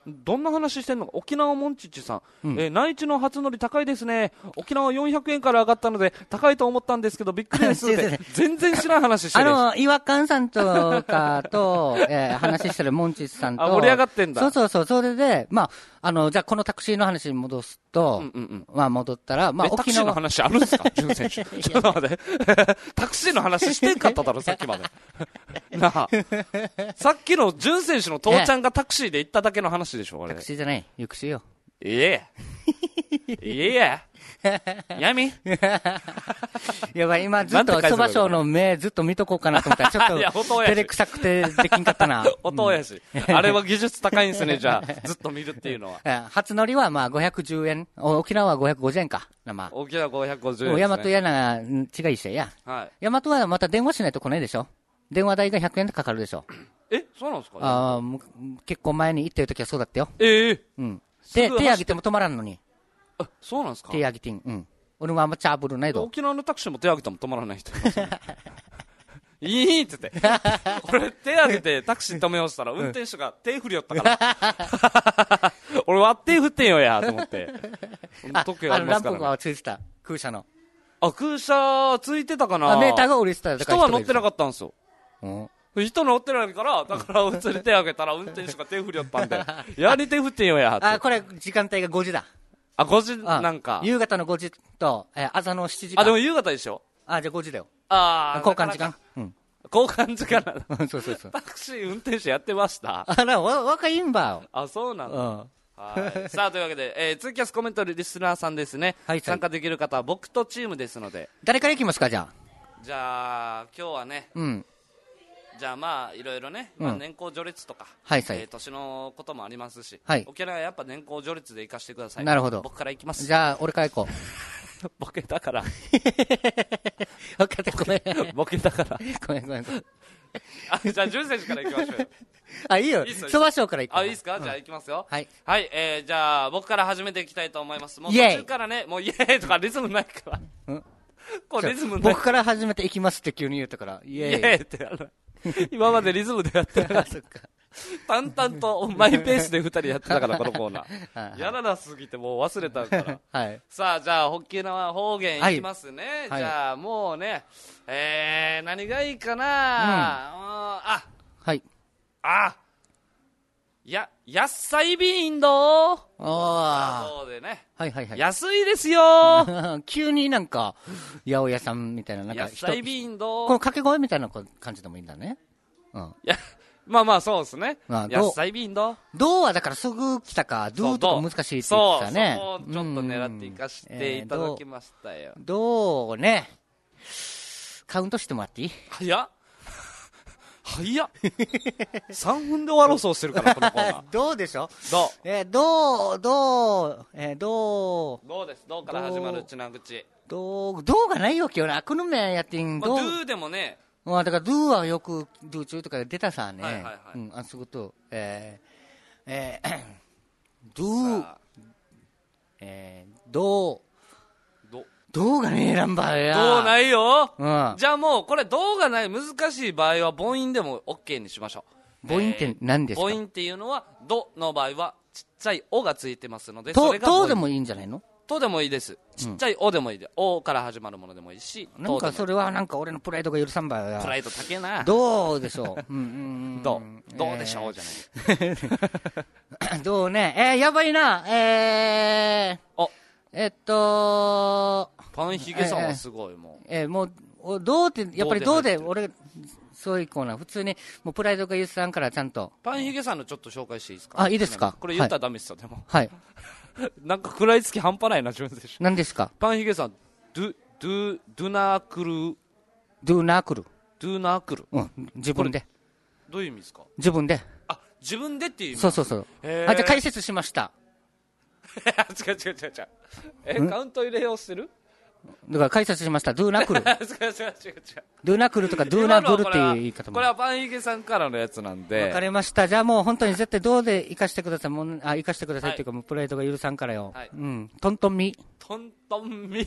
どんな話してんのか。沖縄もんちちさん、 うんえー内地の初乗り高いですね。沖縄よんひゃくえんから上がったので高いと思ったんですけどびっくりですっ違う違うて全然知らん話してる。 あの、岩館さんとかと、えー話してるモンチスさんと。 あ盛り上がってんだ。 そうそうそう。それで、まあ、あの、じゃあこのタクシーの話に戻すと、 うんうんうんまあ戻ったら、まあえタク沖縄。 シーの話あるんですか潤選手。ちょっと待って。タクシーの話してんかっただろ、さっきまで。なあ。さっきの潤選手の父ちゃんがタクシーで行っただけの話でしょ、これ。 タクシーじゃない。行くしよ。 いえ。いえ。やみやばい、今ずっとなんて返せばいいそば賞の目ずっと見とこうかなと思ったら、ちょっといや本当やし照れくさくてできんかったな。 音やし。あれは技術高いんですね、じゃあ。ずっと見るっていうのは。 えー初乗りはまあごひゃくじゅうえん。お沖縄はごひゃくごじゅうえんか。まあ。 沖縄ごひゃくごじゅうえん大です、ね。 和やな、ん違いしてや。 はい。 大和はまた電話しないと来ないでしょ。電話代がひゃくえんでかかるでしょ。 え、そうなんですか。 ああ、む結構前に行ってる時はそうだったよ。 ええうん。で、 すぐ走って手挙げても止まらんのに。 あ、そうなんですか。 手挙げてん。うん。俺もあんまチャーブルないど。 沖縄のタクシーも手挙げても止まらない人いますよね。いいって言って。俺手挙げてタクシー止めようとしたら運転手が手振りよったから。俺は手振ってんよやと思って。 あ、 時計ああのランプりますからね。 がついてた。空車の。 あ、空車ついてたかな。 あ、メーターが降りてた。だから人は乗ってなかっったんですよ。 た。うん。 人乗ってないから、だから普通に手挙げたら運転手が手振りよったんで、やり手振ってんよやって。 あ、これ時間帯がごじだ。 あ、ごじあなんか。 夕方のごじと、えー朝のしちじか。 あ、でも夕方でしょ。 あ、じゃあごじだよ。 ああ。 交換時間なかなか。 うん。 交換時間なの。 そうそうそう。 タクシー運転手やってました。 あら、わ、若いんば。 あ、そうなうの。 ん。 はい。さあ、というわけで、えー、ツイキャスコメントリスナーさんですね。 はいはい参加できる方は僕とチームですので。 誰から行きますか、じゃあ。 じゃあ、今日はね、 うん。 じゃあまあ、いろいろね、 うんまあ、年功序列とか、 はいはいえー年のこともありますし、 はい沖縄はやっぱ年功序列で行かせてください。 なるほど僕から行きます。 じゃあ、俺から行こう。 ボケだから。 分かった、ごめん。 ボケだから。 ごめん、ごめん。ごめんあ、じゃあ、潤選手から行きましょうよ。 あ、いいよいいっすよ。 そば賞から行こう。 あ、いいですか、じゃあ行きますよ。 はい。 はい、えー、じゃあ、僕から始めていきたいと思います。もう途イエイ中からね、もうイエーイとかリズムないから。 うんこれリズムない。 僕から始めて行きますって急に言ったから、イイエエーイ。 ーイってあの、今までリズムでやってなかっあ、そっか。 た。淡々とマイペースで二人やってたから、このコーナはいー。やらなすぎてもう忘れたから。 はい。 さあ、じゃあ、沖縄方言いきますね。 はいじゃあ、もうね、えー、何がいいかな、あ、 はい。 あ、や、野菜ビーンどうあそうでね。 あ。はいはいはい。 安いですよ急になんか、八百屋さんみたいな、なんか野人、 菜ビーンどうこの掛け声みたいな感じでもいいんだね。うん。 いや、まあまあそうですね。 まあどう野菜ビーンどうどうはだからすぐ来たか、どうとか難しいって言ってたね。 そう、そうちょっと狙っていかしていただきましたよ。 うんどうね。カウントしてもらっていい早っ早っさんぷんで終わろうそうしてるから、このコーナー。 どうでしょどうえーどう、どう、えーどう、 どうですどうから始まるちなぐち。 どう、どうがないよ、今日な。この面やってん、 まあ、 どう。 ドゥでもね、 まあ、だから、ドゥはよく、ドゥ中とか出たさね。 はいはいはいうん、あそこと、えー、えー、ドゥ、 さあえー、どう、 どどうがねえらんばや。。 どうないいよ、 うん。 じゃあもう、これ、どうがない、難しい場合は、母音でも OK にしましょう。 母音って何ですか、 母音っていうのは、どの場合は、ちっちゃいおがついてますので、 と、 それが母音とでもいいんじゃないのとでもいいです。ちっちゃいおでもいいで、おから始まるものでもいいし、 なんかとでもそれはなんか俺のプライドが許さんばよや。 プライド高えな。 どうでしょう。うんうんうんどうどうでしょう、 えじゃない。 ーどうね。えー、やばいな。えー、 お、 えっと、 パンヒゲさんはすごい、もう。 えー、もう、おどうって、やっぱりどうで、 ど俺、そういうコーナー、普通に、もうプライドが許さんからちゃんと。 パンヒゲさんのちょっと紹介していいですか。 あいいですかこれ言ったらダメですよ、でも。 はい。 なんか食らいつき半端ないな、自分でしょ。 何ですかパンヒゲさん、ドゥ、ドゥ、ドゥナークル、 ドゥナークル。 ドゥナークル。 うん、自分で。 どういう意味ですか。 自分で。 あ、自分でっていう意味。 そうそうそう。 へーあ、じゃあ解説しました。 違う違う違う違う。え、カウント入れようしてる。 だから解説しました。ドゥナクル。 違う違う違う違う。 ドゥナクルとかドゥナグルっていう言い方も。 これはパンヒゲさんからのやつなんで。 わかりました。じゃあもう本当に絶対どうで生かしてください。もう、あ、生かしてくださいっていうか、もうプライドが許さんからよ。 はいうん。トントンミ。 トントンミ。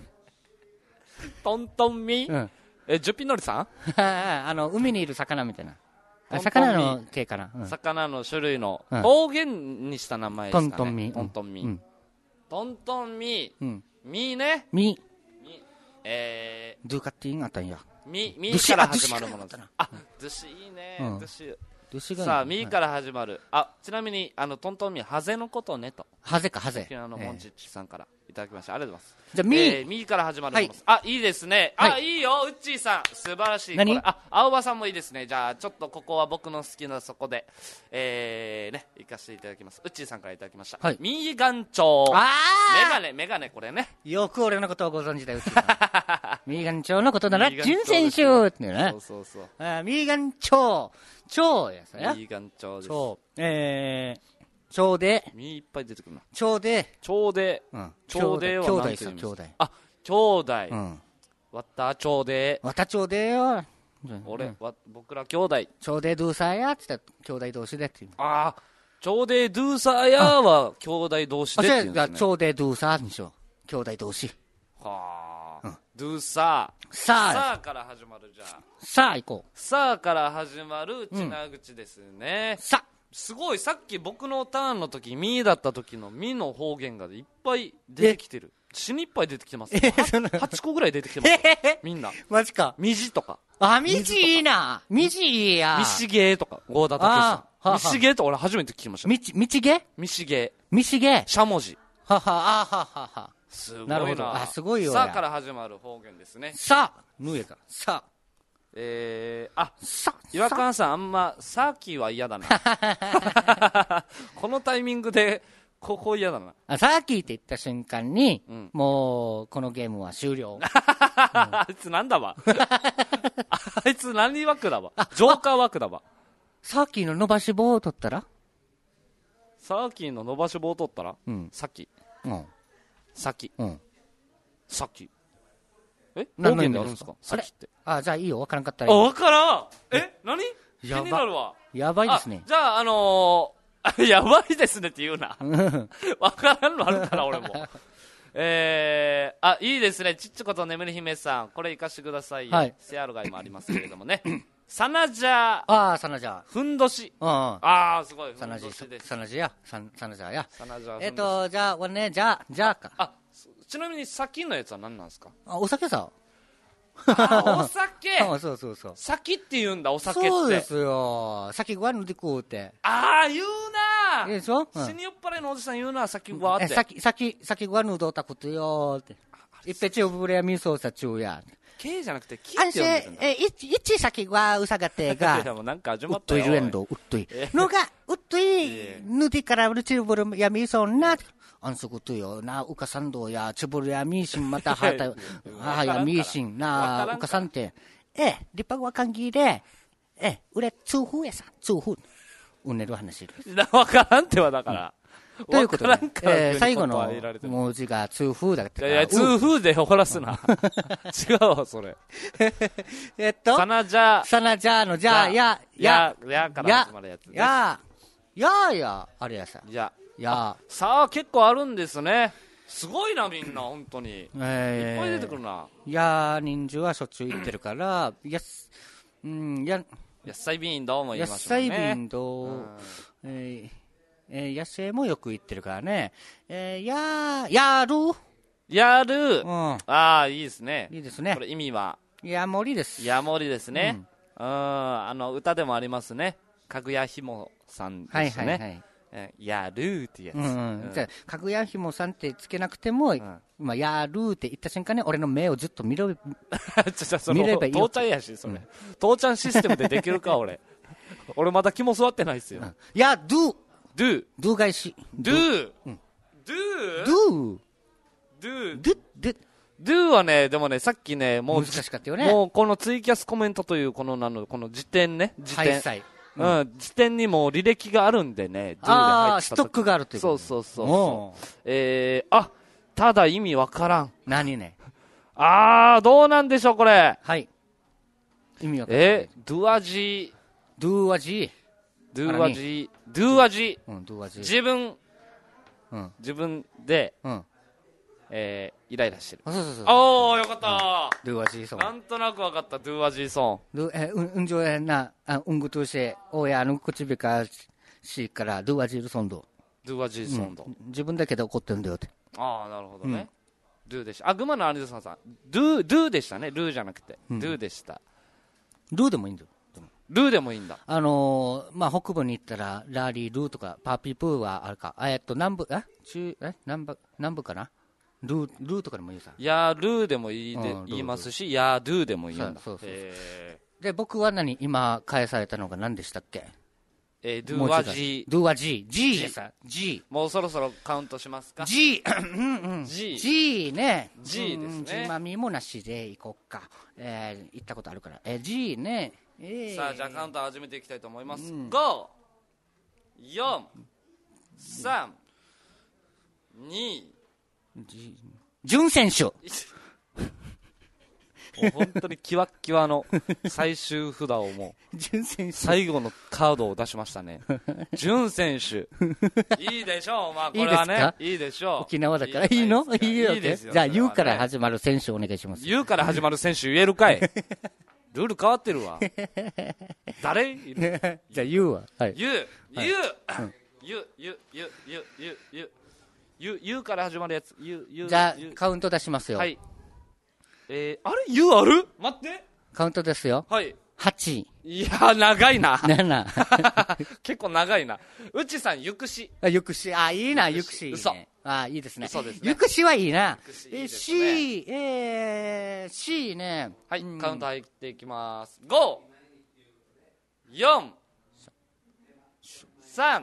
トントンミ。 うん。 え、ジュピノリさん。 あの、海にいる魚みたいな。 あ魚の系かな、うん、 魚の種類のうん方言にした名前ですかね。 トントンミートントンミー、 うんトントンミー、 うんミーね、 ミえドゥカティンあったんやー、ミミドゥシーから始まるものです。 ああ、ドゥシいいね、 うんドゥシ。 ドゥシがさあ、ミーから始まる。あ、ちなみにあのトントンミー、ハゼのことねとハゼかハゼ沖縄のモンチッチさんからいただきました。ありがとうございます。 じゃあミー、 えー、ミーから始まるものです、 はあ、いいですね。あ、、 はいいよ、ウッチーさん。素晴らしい。 何これあ、青葉さんもいいですね。じゃあ、ちょっとここは僕の好きなそこで、えー、ね、行かせていただきます。ウッチーさんからいただきました。 はいミーガンチョウ。メあガネ、メガネ、これね。 ーよく俺のことをご存知だようちミーガンチョウのことなら準選手っていうねそうそうそう。 あーミーガンチョウチョウやさやミーガンチョウです。 チョウえーチョウでミーいっぱい出てくるな。 チョウでチョウで、 うんチョウでは兄弟何て言いますさ兄弟あ、兄弟。 うんわったチョウで、 わたチョウでよ俺、 うんわ僕ら兄弟。 チョウでドゥーサーやって言ったら兄弟同士でっていうああ、チョウでドゥーサーヤーは兄弟同士あ、 でそれがって言うんですね。 チョウでドゥーサーにしよう兄弟同士はあ、ドゥーサー。 さあさあから始まるじゃあ。 さあ行こさあから始まるちなぐちですね。 うさすごい、さっき僕のターンの時、ミーだった時のミの方言がいっぱい出てきてる。死にいっぱい出てきてます。はちこぐらい出てきてます。みんな。 マジかミジとか、 あミジいいなミジいいやミシゲーとか、ゴーダタケさあーはん。 あはあミシゲーと俺初めて聞きました。 みちみちげミシゲー。 みしげしゃもじ。 ははあはははすごいな。 なるほどあすごいよさあから始まる方言ですね。 さあぬえかさえー、あ、 あさ岩川さんあんま、さっきは嫌だな。このタイミングで、ここ嫌だな。 あさっきって言った瞬間に、 うんもうこのゲームは終了あいつなんだわ。あいつ何枠だわ。ジョーカー枠だわ。 さっきの伸ばし棒を取ったらサーキーの伸ばし棒を取ったら、 うんさっき、 うんさっき、 うんさっき。え何の意味方言であるんですかですかさっきって。 あじゃあいいよわからんかったあ、 らいいわからん。え何気やばになるわ。 やばいですねあじゃあ、あのー、やばいですねって言うな。わからんのあるから、俺も。えー、あ、いいですね。ちっちこと眠り姫さん。これ行かしてくださいよ。 はいセアルガイもありますけれどもね。サナジャー、 ああさなじゃふんどし。 あうんあー、すごい。ふんさなじどしです。 さなじやささなじゃやサナジャー、 えっふんどし。 とじゃあ俺ねじゃあじゃあかあ、ちなみに先のやつは何なんですかあお酒さあ、お酒あそうそうそう先って言うんだ、お酒って。 そうですよ先ご飯で食うってあー、言うないいでしょ、うん死に酔っ払いのおじさん言うな、先はって。 え先先先ご飯のどうたことよっていっぺちおぶれやみそうさちゅうや K じゃなくて、キあんって呼んでるんだ。 えいちいち先はうさがていや、 がもうなんか始うっまったよ。 といるえんどうっといえのがうっとえいぬでからうるちぶるやみそうなあんそことよなうかさんどうやちぶるやみしんまたはたはやみしんなうかさんてえ立派わかんぎでえうれ通風やさ通風うねる話ですなわからんってはだから。 ということでわからんからえー最後の急に言葉入れられても文字が通風だったいやいや、痛風で終わらすな。違うわ、それ。 えっとサナジャー、 さなじゃのじゃあやや、やから始まるやつね。 やややあれやさや。 やさあ、結構あるんですね。すごいな、みんな、本当に。いっえぱい出てくるな。 や人数はしょっちゅう行ってるからやすうんや野菜瓶どうも言野いましたもんね。 菜瓶とえーえー野生もよく行ってるからねえーややるやる。 うんああ、いいですね。 いいですねこれ意味は、 やもりですやもりですね。うん、あの、歌でもありますね。かぐやひもさんはいですね。 はいはいえやるっていうやつ。 うんうん、じゃあかぐやひもさんってつけなくても、 ん今やるって言った瞬間に俺の目をずっと見ろちょちょその見ればいいよ父ちゃんやし、それ。父ちゃんシステムでできるか、俺。俺まだ肝座ってないっすよ。 やど do, ど返し do, うん do, ど do, どど do はね、でもね、さっきね、もう、 難しかったよねもうこのツイキャスコメントというこのなの、この辞典ね、辞典。 はいさいうん、辞典にも履歴があるんでね、do でああ入ってた時ストックがあるということそうそうそうおそう。えー、あ、ただ意味わからん。 何ねあー、どうなんでしょう、これ。 はい意味わかんないえー、do 味、 どう味 do 味、do 味、 うんどう味自分、 うん自分で、 うんえー、イライラしてる。 そうそうそう。 おー、よかったドゥワジーソン。 なんとなくわかった、ドゥワジーソン。 ドゥ、え、うん、うんじょえな、あ、うんぐとして、おや、あの、口べかしから、ドゥワジーソンド。 ドゥワジーソンド。 自分だけで怒ってるんだよって。 ああ、なるほどね。ドゥでした。あ、グマのアリドさんさん。ドゥ、ドゥでしたね。ルーじゃなくて。ドゥでした。 ルーでもいいんだよ。 ルーでもいいんだ。 あのー、まあ、北部に行ったら、ラーリー、ルーとか、パーピープーはあるか。えっと、南部、え中、え南部、南部かなルー、ルーとかでもいいさ。 やールーでもいいで、 うん言いますし、やードゥでもいいんだ。 そうそうそうえで、僕は何、今、返されたのが何でしたっけ？ ー、えー、ドゥは G。 ドゥは G。G でさ、G。 もうそろそろカウントしますか？ G。うんうん。 G。 G ね。 G ですね。 つまみもなしでいこうか。えー、行ったことあるから。えー、G ね。えー、 さあ、じゃあカウント始めていきたいと思います。うん、ご、よん、さん、に、 準選手。 もう本当にキワッキワの最終札をもう最後のカードを出しましたね。準選手いいでしょう。まあこれはねいいでしょう。 沖縄だからいいの？いいよ。 いいですよ。 じゃあ U から始まる選手お願いします。 U から始まる選手言えるかい？ルール変わってるわ。誰？ じゃあ U は、はい、 U U U U U U U U U U から始まるやつ。U U じゃあカウント出しますよ。 はい。えー、あれ U ある？待って。 カウントですよ。 はい。 はち。 いや長いな。 なな。 結構長いな。うちさんゆくし。 あ、ゆくし。あ、いいな、ゆくし。 嘘。 あ、いいですね。 そうですね。 ゆくしはいいな。 え、 C、えー、C ね。 はい、カウント入っていきます。ご、よん、さん、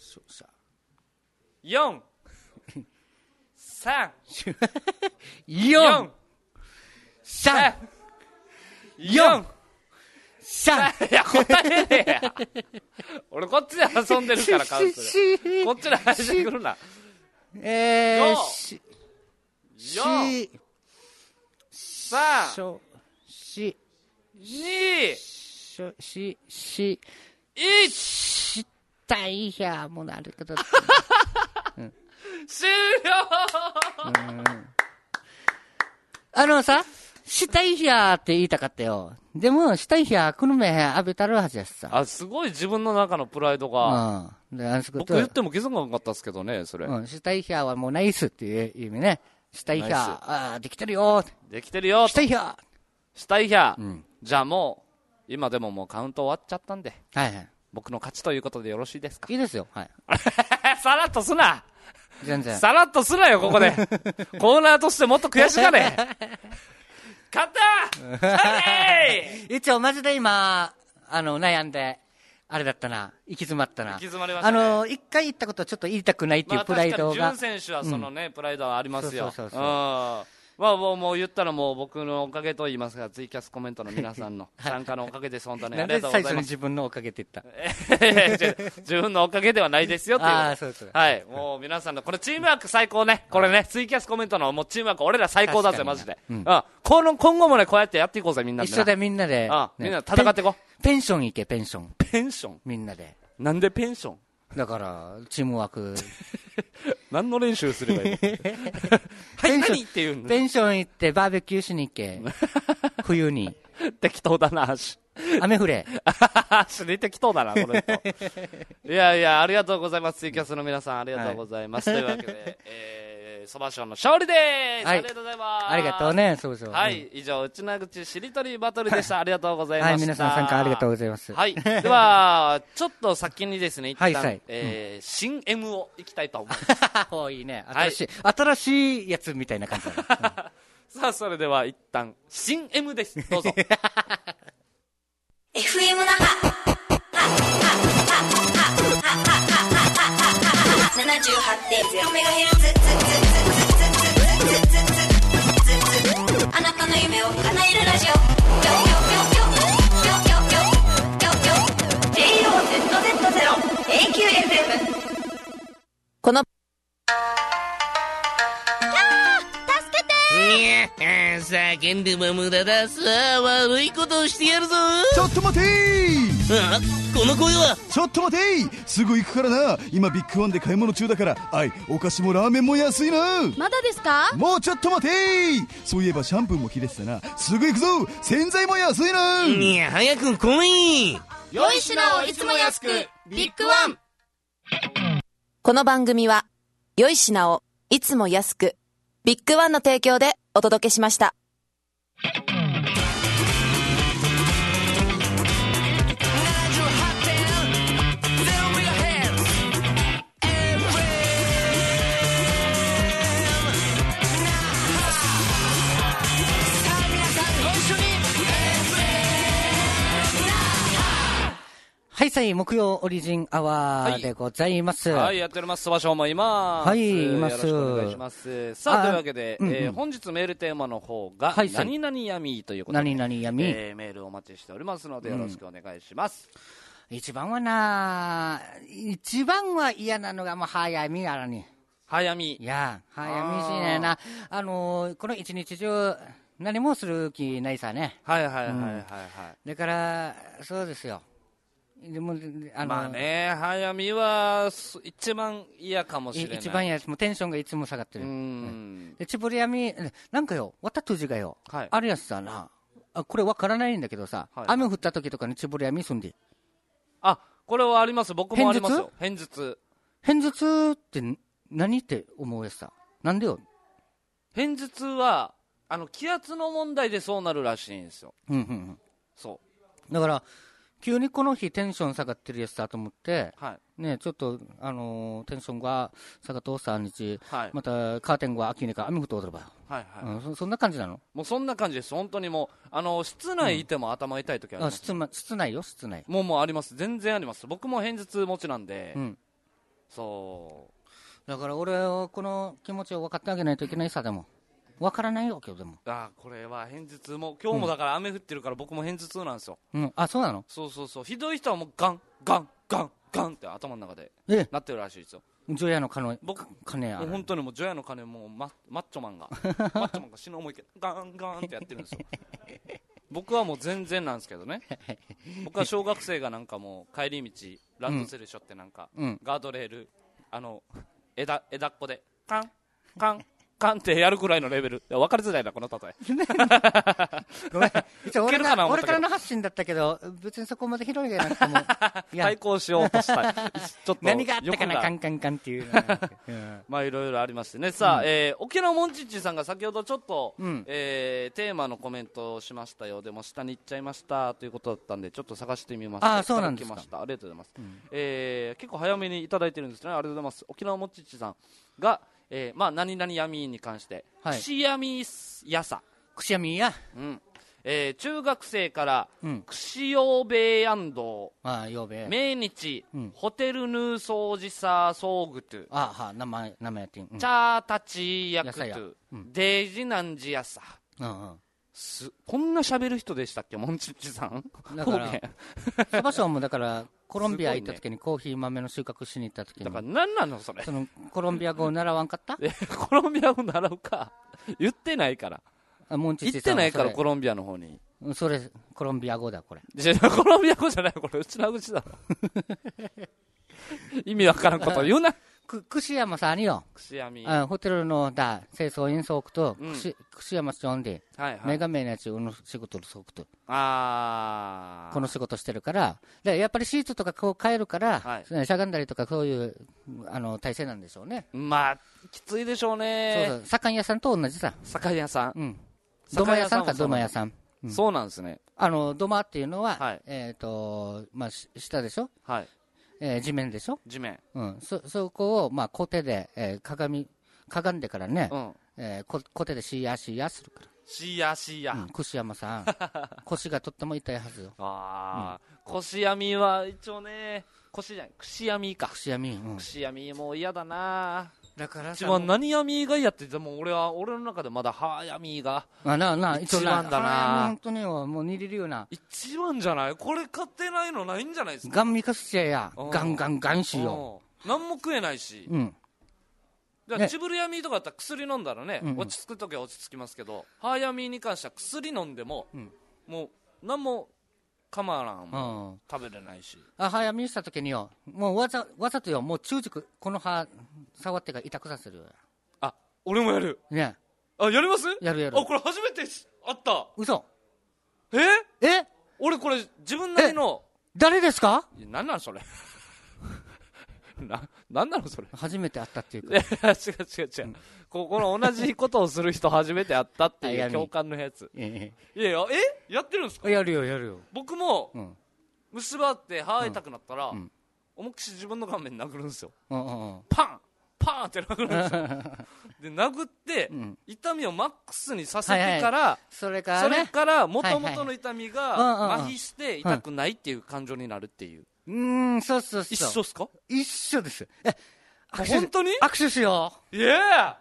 よん、さん、 よん、さん、よん、さん。 いや、答えねえや。俺こっちで遊んでるからカウントで。こっちで入ってくるな。 えー、 よん、さん、 し、 に、 し、し、 いち、 したいや、もうなるけど。 終了。 あのさ、したいやって言いたかったよ。でも、したいや、この目浴びたるはずやしさ。 あ、すごい自分の中のプライドが。うん。で、あそこ僕言っても気づかなかったですけどね、それ。 うん、したいやはもうナイスっていう意味ね。したいや、ああ、できてるよ。 できてるよ。 したいや。 したいや。うん。じゃあもう、今でももうカウント終わっちゃったんで。 はいはい。 僕の勝ちということでよろしいですか？ いいですよ。はい。 さらっとすな。 全然。 さらっとすなよ、ここで。コーナーとしてもっと悔しがれ。勝ったー一応マジで今、あの、悩んで、あれだったな、行き詰まったな。 行き詰まりましたね。 あの、一回言ったことをちょっと言いたくないっていうプライドが。まあ、確かに準選手はそのね、うん、プライドはありますよ。 そうそうそうそう。 うんまあもう、もう言ったらもう僕のおかげと言いますが、ツイキャスコメントの皆さんの参加のおかげです、本当に。ありがとうございます。 なんで最初に自分のおかげって言った。自分のおかげではないですよっていう。 ああ、そうそう。 はい。もう皆さんの、これチームワーク最高ね。これね、ツイキャスコメントのもうチームワーク、俺ら最高だぜ、マジで。うん。この、今後もね、こうやってやっていこうぜ、みんなで。 一緒でみんなで。 ああ、みんな戦っていこう。ペンション行け、ペンション。 ペンションみんなで。 なんでペンションだから、チームワーク。 何の練習すればいいのはい、何って言うんだ。 ペンション行ってバーベキューしに行け。冬に。 適当だな、足。 雨降れ。 足で適当だな、この人。いやいや、ありがとうございます。ツイキャスの皆さん、ありがとうございます。はい、というわけで、えー、そば賞の勝利でーす、はい、ありがとうございます。 ありがとうね、そうそう。 はい、以上、内名口しりとりバトルでした。ありがとうございました。 はい、皆さん参加ありがとうございます。 はい、では、ちょっと先にですね、一旦、 はいはい、 えー、新 M をいきたいと思います。 おいいね。新しい、はい、新しいやつみたいな感じだね。 さあ、それでは一旦、新 M です。どうぞ。 エフエム 那覇ななじゅうはちてんゼロメガヘルツあなたの夢を叶えるラジオ ジェイオーゼットゼットゼロ エーキューエフエムこのキャー助けてーや、叫んでも無駄だ。さあ、悪いことをしてやるぞ。 ちょっと待てー。 あ、この声は。 ちょっと待てー。すぐ行くからな。今ビッグワンで買い物中だから。はい、お菓子もラーメンも安いな。 まだですか？ もうちょっと待てー。そういえばシャンプーも切れてたな。すぐ行くぞ。洗剤も安いな。 いや、早く来い。 良い品をいつも安く、ビッグワン。 この番組は良い品をいつも安くビッグワンの提供でお届けしました。 はい、さい、木曜オリジンアワーでございます。 はい、はい、やっております。そばしょうもいます。 はい、います。 よろしくお願いします。さあ、というわけで、うんうん、えー、本日メールテーマの方が、はい、何々闇ということで、 何々闇、 えー、メールをお待ちしておりますので、よろしくお願いします。 うん、一番はな、一番は嫌なのが、もう、早闇やらに。 早闇。 いや、早闇しねえな。あのー、この一日中、何もする気ないさね。 はいはいはいはいはい。うん、 だから、そうですよ。でもあのまあね、早見は一番嫌かもしれない。 一番嫌です。もうテンションがいつも下がってる。うん、で、ちぼり闇、なんかよ、わたとじがよ、はい、あるやつさな、あ、これわからないんだけどさ、はい、雨降った時とかにちぼり闇すんで。 あ、これはあります。僕もありますよ。偏頭痛。 偏頭痛って何って思うやつさ。なんでよ。 偏頭痛は、あの、気圧の問題でそうなるらしいんですよ。 うんうんうん。 そう。 だから、急にこの日テンション下がってるやつだと思って、はい、ね、ちょっと、あのー、テンションが下がっとさんにち、はい、またカーテンが秋にか雨降って踊るばよ、はいはい、うん、そ, そんな感じなの？ もうそんな感じです。本当にもう、あのー、室内いても頭痛い時あります、 うん、あ、室, 室内よ、室内。 もうもうあります。全然あります。僕も偏頭痛持ちなんで、うん、そう。 だから俺はこの気持ちを分かってあげないといけないさ、でも。わからないよ、今日でも。 あ、これは偏頭痛も、今日もだから雨降ってるから僕も偏頭痛なんですよ。 うん、あ、そうなの？ そうそうそう。ひどい人はもうガン、ガン、ガン、ガンって頭の中でなってるらしいですよ。 除夜の鐘、僕、鐘や。 もう本当にもう除夜の鐘もうマ、マッチョマンが、マッチョマンが死ぬ思いけガン、ガンってやってるんですよ。僕はもう全然なんですけどね。僕は小学生がなんかもう帰り道、ランドセルしょってなんか、うん、ガードレール、あの、枝、枝っこで、カン、カン、カンってやるくらいのレベル。分かりづらいな、この例え。 ごめん。一応俺から俺からの発信だったけど、別にそこまで広いじゃなくても。 対抗しようとした。ちょっと。 何があったかな、カンカンカンっていう。 まあ、いろいろありましてね。さあ、うん、えー、沖縄モンチッチさんが先ほどちょっと、うん、えー、テーマのコメントをしましたよ。でも下に行っちゃいましたということだったんで、ちょっと探してみました。 あ、そうなんですか。 ありがとうございます。うん、えー、結構早めにいただいてるんですね。ありがとうございます。沖縄モンチッチさんが、えー、まあ何々闇に関して、はい、串闇やさ、 串闇や、 うん、えー、中学生から、うん、串陽米安道、 あ、陽米、 命日、うん、ホテルヌーソージサーソーグトゥ、 あは、名前名前やってん、 うん、チャータチヤクトゥ、うん、デージナンジやさ、うんうん、す、こんな喋る人でしたっけ、モンチッチさん。 だからそばしょうもだからコロンビア行った時にコーヒー豆の収穫しに行った時に、 だから何なのそれ、 そのコロンビア語を習わんかったコロンビア語習うか言ってないから、 あ、モンチッチさん言ってないからコロンビアの方に、 それコロンビア語だこれ。 コロンビア語じゃない、これうちな口だろ意味わからんこと言うな。 く串山さんによ、 串山、 あ、ホテルのだ清掃員ソークと、うん、串, 串山町んで、はいはい、メガメなちの仕事のソークと、 あ、 この仕事してるから、でやっぱりシーツとかこう変えるから、はい、しゃがんだりとかそういうあの体勢なんでしょうね。 まあきついでしょうね。 そうそう、酒屋さんと同じさ。 酒屋さん、 うん、土間屋さんか土間屋さん、 うん、そうなんですね。 あの土間っていうのは、はい、えっ、ー、とまあ下でしょ。はい。えー、地面でしょ。 地面、 うん、そ, そこを、まあ、コテで、えー、鏡かがんでからね、うん、えー、コ, コテでシーヤーシーヤーするから。 シーヤーシーヤー、 うん、串山さん腰がとっても痛いはずよ。 ああ、うん、腰闇は一応ね、腰じゃない、串闇か。 串闇、 うん、串闇もう嫌だな。 だから一番何闇が嫌って、でも俺は俺の中でまだ歯闇があなな一番だな。 本当にもう似れるような一番じゃない。これ買ってないのないんじゃないですか。 ガンミカスチェやガンガンガンしよう。何も食えないし、 うん、 じゃあチブルヤミとかだったら薬飲んだらね、 うんうん落ち着くときは落ち着きますけど、ハーヤミに関しては薬飲んでも、 うん、 もう何も構わらん、もうん、 食べれないし。 あ、早見したときによ、もうわざわざとよ、もう中軸この歯触ってから痛くさせるよ。 あ、俺もやる。 ね。 あ、やります？ やるやる。 あ、これ初めてあった。 嘘。 え？ え？ 俺これ自分なりの。 誰ですか？ なんなんそれ。な、なんなのそれ。 初めて会ったっていうか。 いや、違う違う違う。ここの同じことをする人初めて会ったっていう共感のやつ。いやいや、えやってるんですか？ やるよやるよ。 僕も、虫歯って歯痛くなったら、思いっきし自分の顔面殴るんですよ。パンパーンって殴るんですよ。で、殴って、痛みをマックスにさせてから、 それからね、 それから元々の痛みが麻痺して痛くないっていう感情になるっていう。 うーん、そうそうそう。 一緒っすか？ 一緒です。え、 本当に？ 握手しよう。いや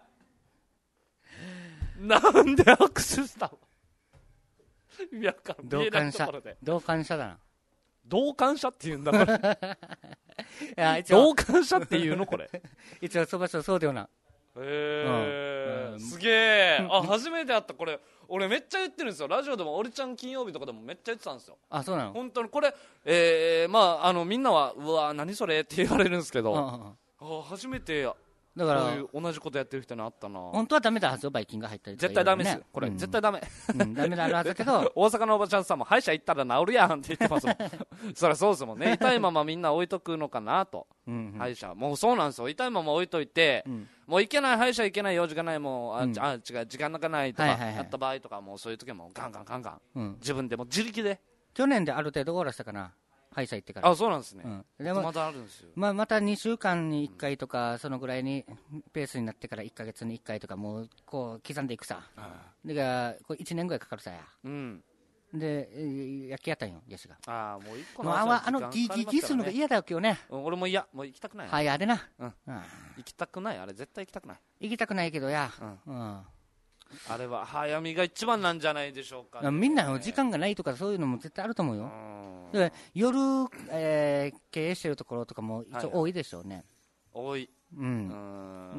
なんで握手したの？意味わかんない。 同感者。同感者だな。 同感者って言うんだから。 いや、一応。 同感者って言うのこれ。 一応、そばしょそうだよな。 へー、すげえ。あ、初めて会った。これ、俺めっちゃ言ってるんですよ。ラジオでも、俺ちゃん金曜日とかでもめっちゃ言ってたんですよ。 あ、そうなの？ 本当にこれ、えー、まあ、あの、みんなは、うわー、何それって言われるんですけど、ああ、初めて、だから、こういう同じことやってる人に会ったな。 本当はダメだはずよ、バイキンが入ったり。 絶対ダメですよ。これ、絶対ダメ。 ダメだあるはずだけど。 大阪のおばちゃんさんも、歯医者行ったら治るやんって言ってますもん。そりゃそうですもんね。痛いままみんな置いとくのかなと。歯医者。もうそうなんですよ。痛いまま置いといて、もう行けない、歯医者行けない用事がない、もう、あ、違う、時間がないとか、やった場合とか、もうそういう時はもうガンガンガンガン。自分でも自力で。 去年である程度終わらせたかな。歯医者行ってから。 あ、そうなんですね。 でもまだあるんですよ。 まあ、またにしゅうかんにいっかいとか、そのぐらいにペースになってからいっかげつにいっかいとか、もうこう刻んでいくさ。だからこれいちねんぐらいかかるさや。うん。で、焼きやったんよ、ヤシが。 ああ、もう一個のあのギギギするのが嫌だよ今日ね。 俺も嫌、もう行きたくない。 はい、あれな。 うん。行きたくない、あれ絶対行きたくない。 行きたくないけどや。うん。 あれは早見が一番なんじゃないでしょうか。 みんな時間がないとかそういうのも絶対あると思うよ。で夜、えー、経営してるところとかも一応多いでしょうね。 多い。 うん。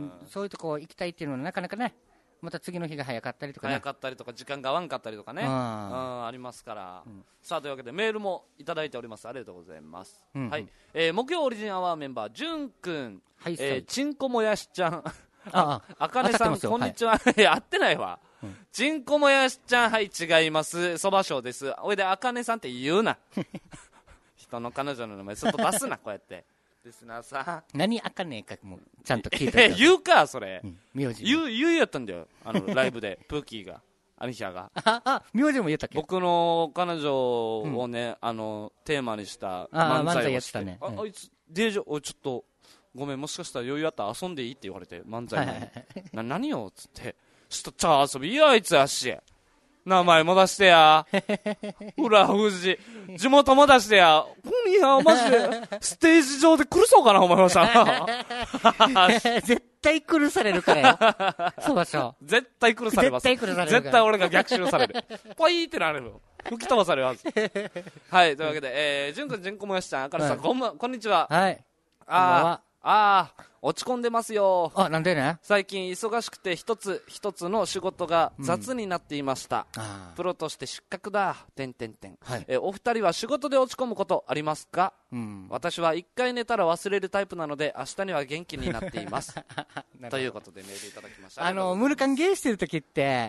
そういうとこ行きたいっていうのはなかなかね、また次の日が早かったりとかね。 早かったりとか時間が合わんかったりとかね。ありますから。さあというわけでメールもいただいております。ありがとうございます。はい。木曜オリジンアワーメンバーじゅんくん、ちんこもやしちゃん。ああかねさん、こんにちは。いや、合ってないわ。ちんこもやしちゃん、はい、違います。そばしょうです。おいで、あかねさんって言うな。人の彼女の名前、外出すな、こうやって。ですなさ。 何あかねかもちゃんと聞いてる。言うか、それ。 名字。 言う、言うやったんだよ。あの、ライブで、プーキーが。アニヒャが。 あ、あ、名字も言ったっけ？ 僕の彼女をね、あの、テーマにした漫才をして。 ね。 あ、あいつ、デージョ、おい、ちょっと、ごめん、もしかしたら余裕あったら遊んでいいって言われて、漫才の。な、何よつって。ちょっと、ちゃ遊びいや、あいつやし。名前も出してや。ほら、富士。地元も出してや。今夜、マジで、ステージ上で苦そうかな、お前はさ。 絶対苦されるからよ。そうでしょ。 絶対苦されます。 絶対苦される。 絶対俺が逆襲される。ポイーってなれる。吹き飛ばされるはず。はい、というわけで、えー、じゅんくん、じゅんこもやしちゃん、あかねさん、こんばん、こんにちは。 はい。 あー。ああ、落ち込んでますよ。 あ、なんでね。 最近忙しくて一つ一つの仕事が雑になっていました。うん、プロとして失格だ。てんてんてん。え、お二人は仕事で落ち込むことありますか？うん、私は一回寝たら忘れるタイプなので、明日には元気になっています。ということでメールいただきました。 あの、ムルカンゲーしてる時って、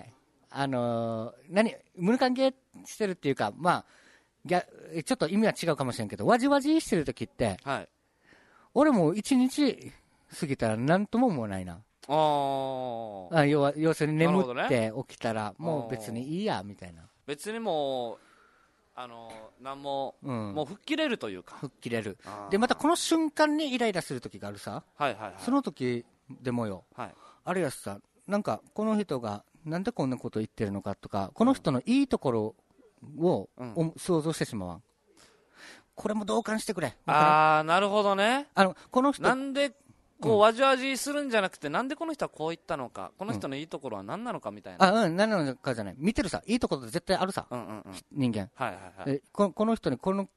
あのー、何、ムルカンゲーしてるっていうか、まあ、ちょっと意味は違うかもしれんけど、わじわじしてる時って、はい。俺も一日過ぎたら何とも思わないな。ああ。要は、要するに眠って起きたら、もう別にいいや、みたいな。 別にもう、あの、なんも、うん、もう吹っ切れるというか。 吹っ切れる。で、またこの瞬間にイライラする時があるさ。 はいはいはい。 その時でもよ。はい。あれやさ、なんか、この人がなんでこんなこと言ってるのかとか、この人のいいところを、うん、想像してしまわん。これも同感してくれ。 ああ、なるほどね。 あの、この人。 なんで、こう、うん、わじわじするんじゃなくて、なんでこの人はこう言ったのか、この人のいいところは何なのかみたいな。 うん、あ、うん、何なのかじゃない。見てるさ。いいところって絶対あるさ。うんうんうん、人間。はいはいはい。えこ、この人にこの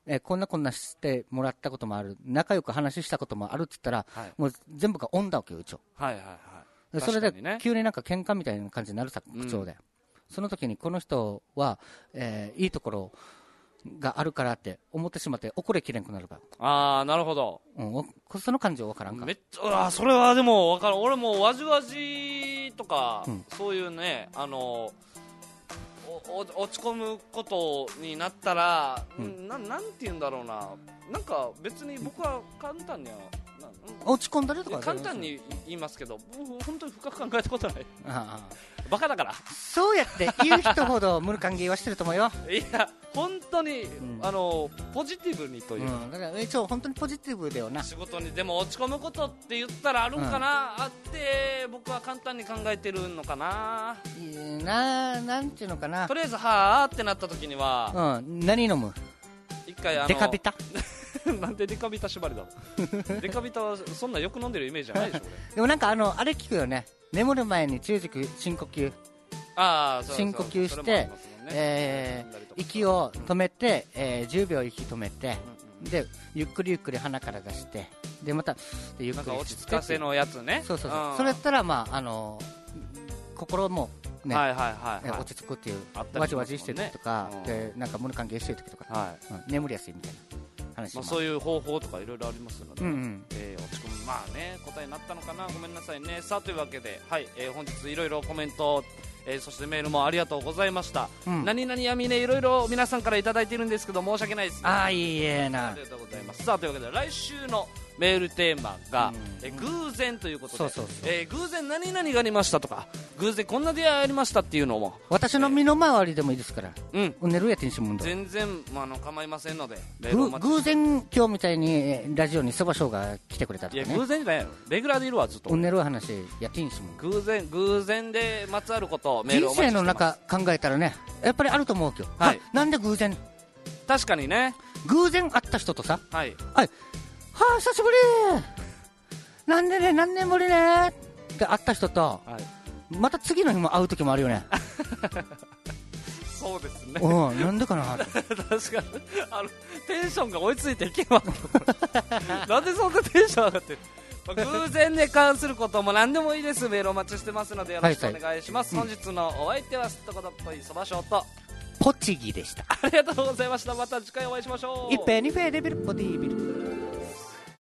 えーこんなこんなしてもらったこともある、仲良く話したこともあるって言ったら、 はいもう全部がオンだわけよ、一応。 はいはいはい。 でそれで確かにね急になんか喧嘩みたいな感じになるさ、口調で、その時にこの人は、えーいいところがあるからって思ってしまって怒れきれんくなるから、 ああ、なるほど。 うんおその感情わからんか。 めっちゃ、あーそれはでも分かる。俺もわじわじとか、 うんそういうね、あのおお落ち込むことになったら、 うんななんて言うんだろうな、なんか別に僕は簡単にはな落ち込んだりとか簡単に言いますけど、僕本当に深く考えたことない。 あバカだから。 あそうやって言う人ほどムルカンゲーはしてると思うよ。 いや本当に、 んあのポジティブにというか、 うん、だから一応本当にポジティブだよな。 仕事にでも落ち込むことって言ったらあるんかな、あって僕は簡単に考えてるのかな。 いいな、なんていうのかな。 とりあえずはあってなった時には、 うん、何飲む？ 一回あのデカビタなんでデカビタ縛りだろデカビタはそんなよく飲んでるイメージじゃないでしょ俺。 でもなんかあのあれ聞くよね、眠る前に中軸深呼吸、 ああそうそう深呼吸それもあしてりますもんね、 え飲んだりとかー息を止めて、えーじゅうびょう息止めて、でゆっくりゆっくり鼻から出して、でまたでゆっなんくりか落ち着かせのやつね。 そうそうそう、 んそれやったらまああの心もね、 はいはいはい、はい、 落ち着くっていう、 あったりわしますもんねじわじしてる時とか、 うんでなんか無関係してる時とか、 はいうん眠りやすいみたいな話まあ、 もそういう方法とかいろいろありますので、 うんうんえー落ち込む、まあね、答えになったのかな、ごめんなさいね。さあというわけで、はいえー本日いろいろコメント、えーそしてメールもありがとうございました。 うん何々闇ね、いろいろ皆さんからいただいているんですけど申し訳ないです、ね、 ああいいえなありがとうございます。さあというわけで来週のメールテーマが、 うんえ偶然ということで、 そうそうそうえー偶然何々がありましたとか、偶然こんな出会いありましたっていうのも、 私の身の回りでもいいですから、 うん、 うねるやてんしむんど全然、まあ、あの構いませんので、メールぐお待ちして偶然今日みたいにえーラジオにそばしょうが来てくれたといやかね、 偶然じゃないよ、レギュラーでいるわずっと。 うねる話やってんしむん偶然偶然でまつわることをメールお人生の待ちしてます。 中考えたらね、やっぱりあると思うけど、 はいあなんで偶然確かにね、 偶然会った人とさ、 はい、 はいはあ久しぶりなんでね何年ぶりねって会った人と、 はい、 また次の日も会う時もあるよねそうですね。 うんなんでかなって確かにあのテンションが追いついていけばなんでそんなテンション上がってる、まあ偶然に関することも何でもいいです。メールお待ちしてますのでよろしくお願いします。 はいはい本日のお相手はすっとこどっこいそばしょうとポチギでした。 ありがとうございました。また次回お会いしましょう。 一平二平デビルボディービル